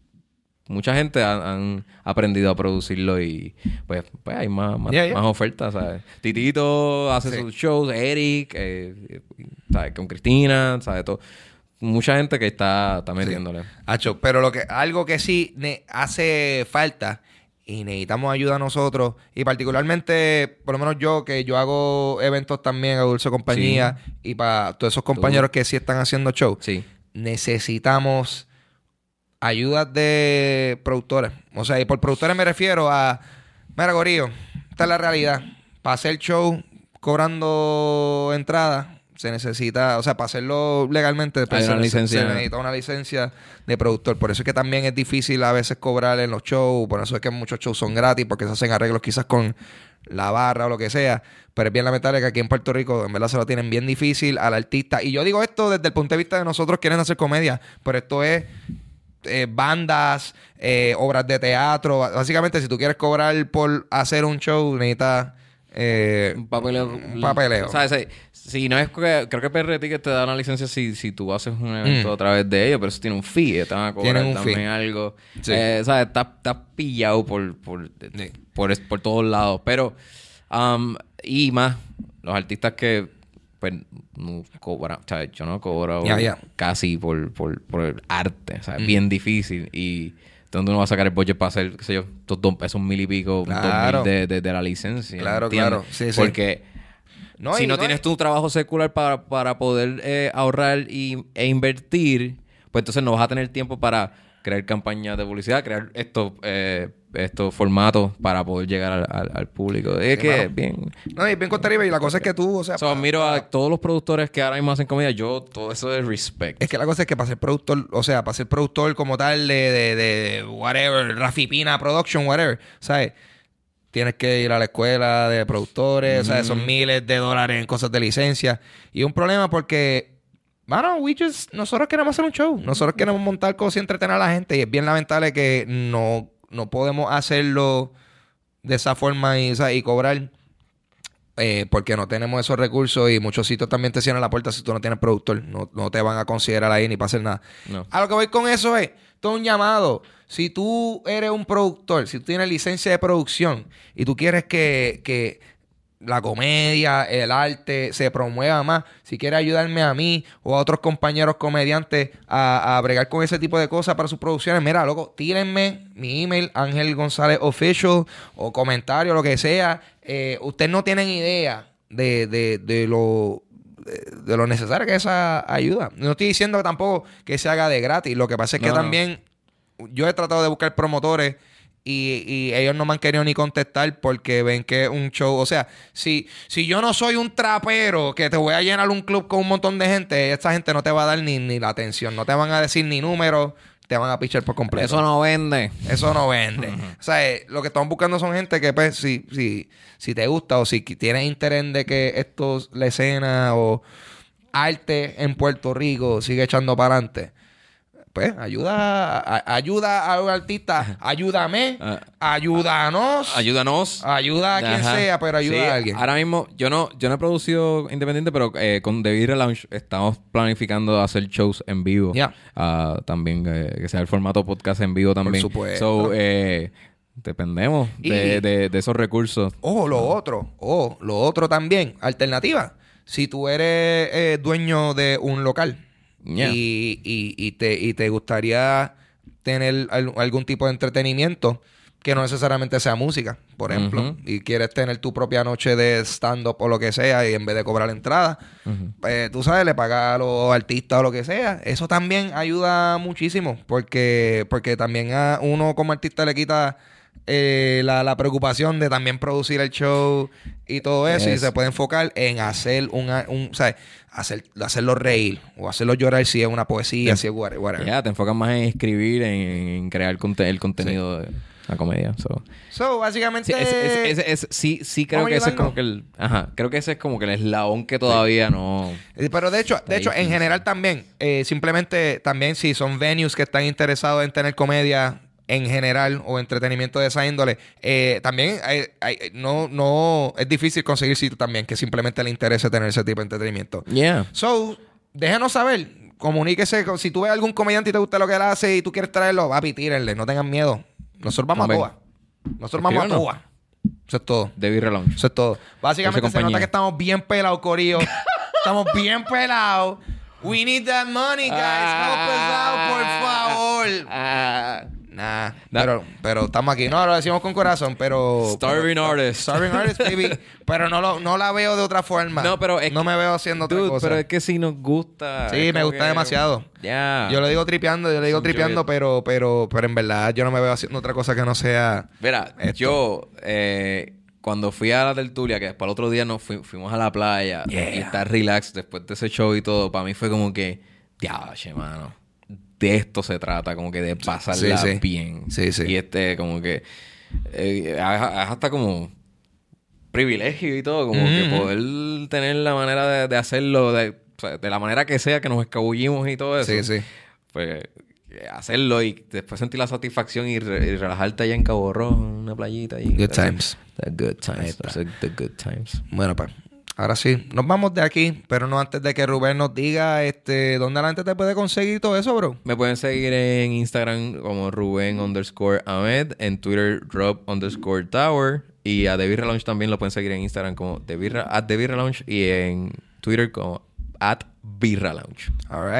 mucha gente ha- han aprendido a producirlo y pues, pues hay más, más, Yeah, yeah. más ofertas, ¿sabes? Titito hace Sí. sus shows, Eric, eh, ¿sabes? Con Cristina, ¿sabes? Todo. Mucha gente que está, está metiéndole. Hacho, pero lo que, algo que sí ne- hace falta y necesitamos ayuda a nosotros, y particularmente, por lo menos yo, que yo hago eventos también a Dulce Compañía, y para todos esos compañeros que sí están haciendo show, Sí. necesitamos ayudas de productores. O sea, y por productores me refiero a, mira, gorillo, esta es la realidad. Para hacer show cobrando entrada, se necesita, o sea, para hacerlo legalmente, pues, Hay se, una nece- licencia. se necesita una licencia de productor. Por eso es que también es difícil a veces cobrar en los shows. Por eso es que muchos shows son gratis, porque se hacen arreglos quizás con la barra o lo que sea. Pero es bien lamentable que aquí en Puerto Rico, en verdad, se lo tienen bien difícil al artista. Y yo digo esto desde el punto de vista de nosotros quieren hacer comedia, pero esto es eh, bandas, eh, obras de teatro. Básicamente, si tú quieres cobrar por hacer un show, necesitas eh, Un papeleo. un papeleo. O sea, si, si no es que... Creo que P R Ticket te da una licencia si, si tú haces un evento Mm. a través de ellos, pero eso tiene un fee. Ellos te van a cobrar Tienen un también fee. algo. Sí. Eh, ¿sabes? Estás estás pillado por... Por, Sí. por, es- por todos lados. Pero... um, y más, los artistas que... Pues no cobran... O sea, yo no cobro Ya, ya. casi por, por, por el arte. O sea, es Mm. bien difícil. Y... ¿Dónde uno va a sacar el budget para hacer, qué sé yo, estos dos pesos mil y pico, Claro. dos mil de, de, de la licencia? Claro, ¿entiendes? claro. Sí, sí. Porque No, si y no, no tienes es- tu trabajo secular para, para poder eh, ahorrar y, e invertir, pues entonces no vas a tener tiempo para crear campañas de publicidad, crear estos eh, estos formatos para poder llegar al, al, al público. Es Sí, que mano. bien... No, y bien Costa Rica, y la cosa es que tú, o sea... So, pa- miro pa- a todos los productores que ahora mismo hacen comedia, yo todo eso es respect. Es que la cosa es que para ser productor, o sea, para ser productor como tal de, de, de whatever, Rafi Pina Production, whatever, ¿sabes? Tienes que ir a la escuela de productores, ¿sabes? Son miles de dólares en cosas de licencia. Y es un problema porque, bueno, we just, nosotros queremos hacer un show. Nosotros queremos montar cosas y entretener a la gente. Y es bien lamentable que no, no podemos hacerlo de esa forma y, o sea, y cobrar. Eh, porque no tenemos esos recursos y muchos sitios también te cierran la puerta si tú no tienes productor. No, no te van a considerar ahí ni para hacer nada. No. A lo que voy con eso es, todo un llamado. Si tú eres un productor, si tú tienes licencia de producción y tú quieres que, que la comedia, el arte se promueva más, si quieres ayudarme a mí o a otros compañeros comediantes a, a bregar con ese tipo de cosas para sus producciones, mira, loco, tírenme mi email, Ángel González Official, o comentario, lo que sea. Eh, ustedes no tienen idea de, de, de lo... De, de lo necesario que es esa ayuda. No estoy diciendo tampoco que se haga de gratis. Lo que pasa es que No, no. también yo he tratado de buscar promotores y, y ellos no me han querido ni contestar porque ven que es un show. O sea, si, si yo no soy un trapero que te voy a llenar un club con un montón de gente, esta gente no te va a dar ni, ni la atención. No te van a decir ni números, te van a pichar por completo. Eso no vende. Eso no vende. O sea, eh, lo que estamos buscando son gente que, pues, si, si, si te gusta o si qui- tienes interés de que esto, la escena o arte en Puerto Rico sigue echando para adelante, pues, ayuda, a- ayuda a un artista, ayúdame, Ah. ayúdanos, Ayúdanos. ayuda a quien Ajá. sea, pero ayuda Sí, a alguien. Ahora mismo, yo no, yo no he producido independiente, pero eh, con The Beer Lounge estamos planificando hacer shows en vivo. Ya. Ah, también eh, que sea el formato podcast en vivo también. supuesto. So, eh, dependemos Y- de, de, de esos recursos. Ojo, lo otro, ojo, lo otro también, alternativa. Si tú eres eh, dueño de un local Yeah. y, y, y te, y te gustaría tener al- algún tipo de entretenimiento que no necesariamente sea música, por ejemplo, Ujú. y quieres tener tu propia noche de stand-up o lo que sea y en vez de cobrar entrada, Ujú. pues, tú sabes, le pagas a los artistas o lo que sea. Eso también ayuda muchísimo porque, porque también a uno como artista le quita eh, la, la preocupación de también producir el show y todo eso, y Yes. se puede enfocar en hacer una, un, ¿sabes? Hacer, hacerlo reír o hacerlo llorar si es una poesía, Sí. si es whatever. whatever. Ya, te enfocas más en escribir, en, en crear conte- el contenido de la comedia. So. So, básicamente... Sí, ese- ese- ese- ese- sí, sí creo Vamos que ese es ayudando. como que el... Ajá, creo que ese es como que el eslabón que todavía no... Eh, Pero de hecho, de hecho, en difícil. general también, eh, simplemente también si son venues que están interesados en tener comedia en general o entretenimiento de esa índole, eh, también hay- hay- no, no es difícil conseguir sitio también que simplemente le interese tener ese tipo de entretenimiento. Yeah. So, déjenos saber, comuníquese, con- si tú ves algún comediante y te gusta lo que él hace y tú quieres traerlo, papi, tírenle, no tengan miedo. Nosotros vamos Hombre. a toa. Nosotros vamos a Escríbanos. toa. Eso es todo. The Beer Lounge. Eso es todo. Básicamente Esa se nota compañía. que estamos bien pelados, corillo. Estamos bien pelados. We need that money, guys. Help us out, por favor. Ah. Nah, Nah. pero, pero estamos aquí. No, lo decimos con corazón, pero... Starving pero- artist. Starving artist, baby. Pero no, lo, no la veo de otra forma. No, pero es No que- me veo haciendo otra Dude, cosa. pero es que si nos gusta. Sí, es me como gusta que- demasiado. Ya. Yo lo digo tripeando, yo le digo Enjoy tripeando, it. pero, pero, pero en verdad yo no me veo haciendo otra cosa que no sea... Mira, Esto. yo eh, cuando fui a la tertulia, que después el otro día nos fui- fuimos a la playa Yeah. y estar relax después de ese show y todo, para mí fue como que, diache, mano. De esto se trata, como que de pasarla Sí, sí. bien. Sí, sí. Y este, como que eh, es es hasta como privilegio y todo, como que Ujú. poder tener la manera de, de hacerlo de, o sea, de la manera que sea, que nos escabullimos y todo eso. Sí, sí. Pues eh, hacerlo y después sentir la satisfacción y, re- y relajarte allá en Cabo Rojo, en una playita. Y, Good times. The good Ahí times. está. Those are the good times. Bueno, pues, ahora sí. Nos vamos de aquí, pero no antes de que Rubén nos diga este, dónde la gente te puede conseguir todo eso, bro. Me pueden seguir en Instagram como Rubén underscore Ahmed, en Twitter Rob underscore Tower, y a The Birra Lounge también lo pueden seguir en Instagram como The Birra, at The Birra Lounge, y en Twitter como at Birra Lounge. All right.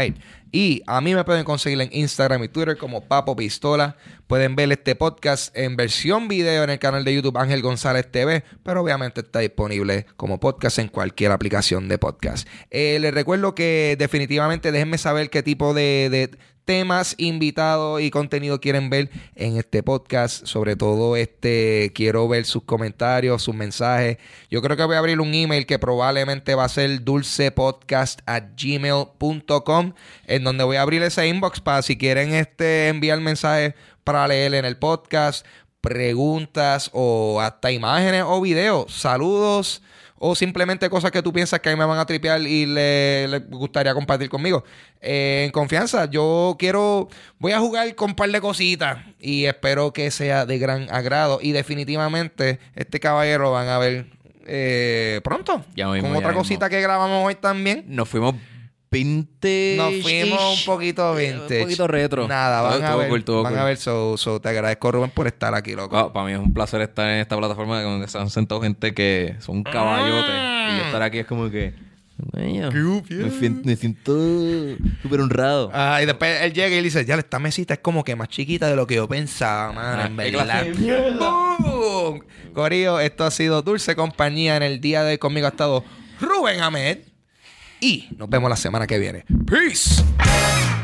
Y a mí me pueden conseguir en Instagram y Twitter como Papo Pistola. Pueden ver este podcast en versión video en el canal de YouTube Ángel González T V, pero obviamente está disponible como podcast en cualquier aplicación de podcast. Eh, les recuerdo que definitivamente déjenme saber qué tipo de, de temas, invitados y contenido quieren ver en este podcast. Sobre todo, este quiero ver sus comentarios, sus mensajes. Yo creo que voy a abrir un email que probablemente va a ser dulcepodcast at gmail punto com, en donde voy a abrir ese inbox para si quieren este enviar mensajes para leer en el podcast, preguntas o hasta imágenes o videos, saludos o simplemente cosas que tú piensas que a mí me van a tripear y le, le gustaría compartir conmigo. Eh, en confianza, yo quiero... Voy a jugar con un par de cositas y espero que sea de gran agrado. Y definitivamente este caballero lo van a ver eh, pronto. Ya mismo, con ya otra mismo. cosita que grabamos hoy también. Nos fuimos vintage. Nos fuimos un poquito vintage. Un poquito retro. Nada, van Estuvo a ver. cool, estuvo van cool. a ver. So, so, te agradezco, Rubén, por estar aquí, loco. Ah, para mí es un placer estar en esta plataforma donde se han sentado gente que son caballotes. Mm. Y yo estar aquí es como que... Coño, Qué ufio. me, fien- me siento súper honrado. Ah, y después él llega y le dice, ya, esta mesita es como que más chiquita de lo que yo pensaba, man, Ah, en qué verdad. clase de mierda. ¡Boom! Corillo, esto ha sido Dulce Compañía. En el día de hoy conmigo ha estado Rubén Ahmed. Y nos vemos la semana que viene. Peace.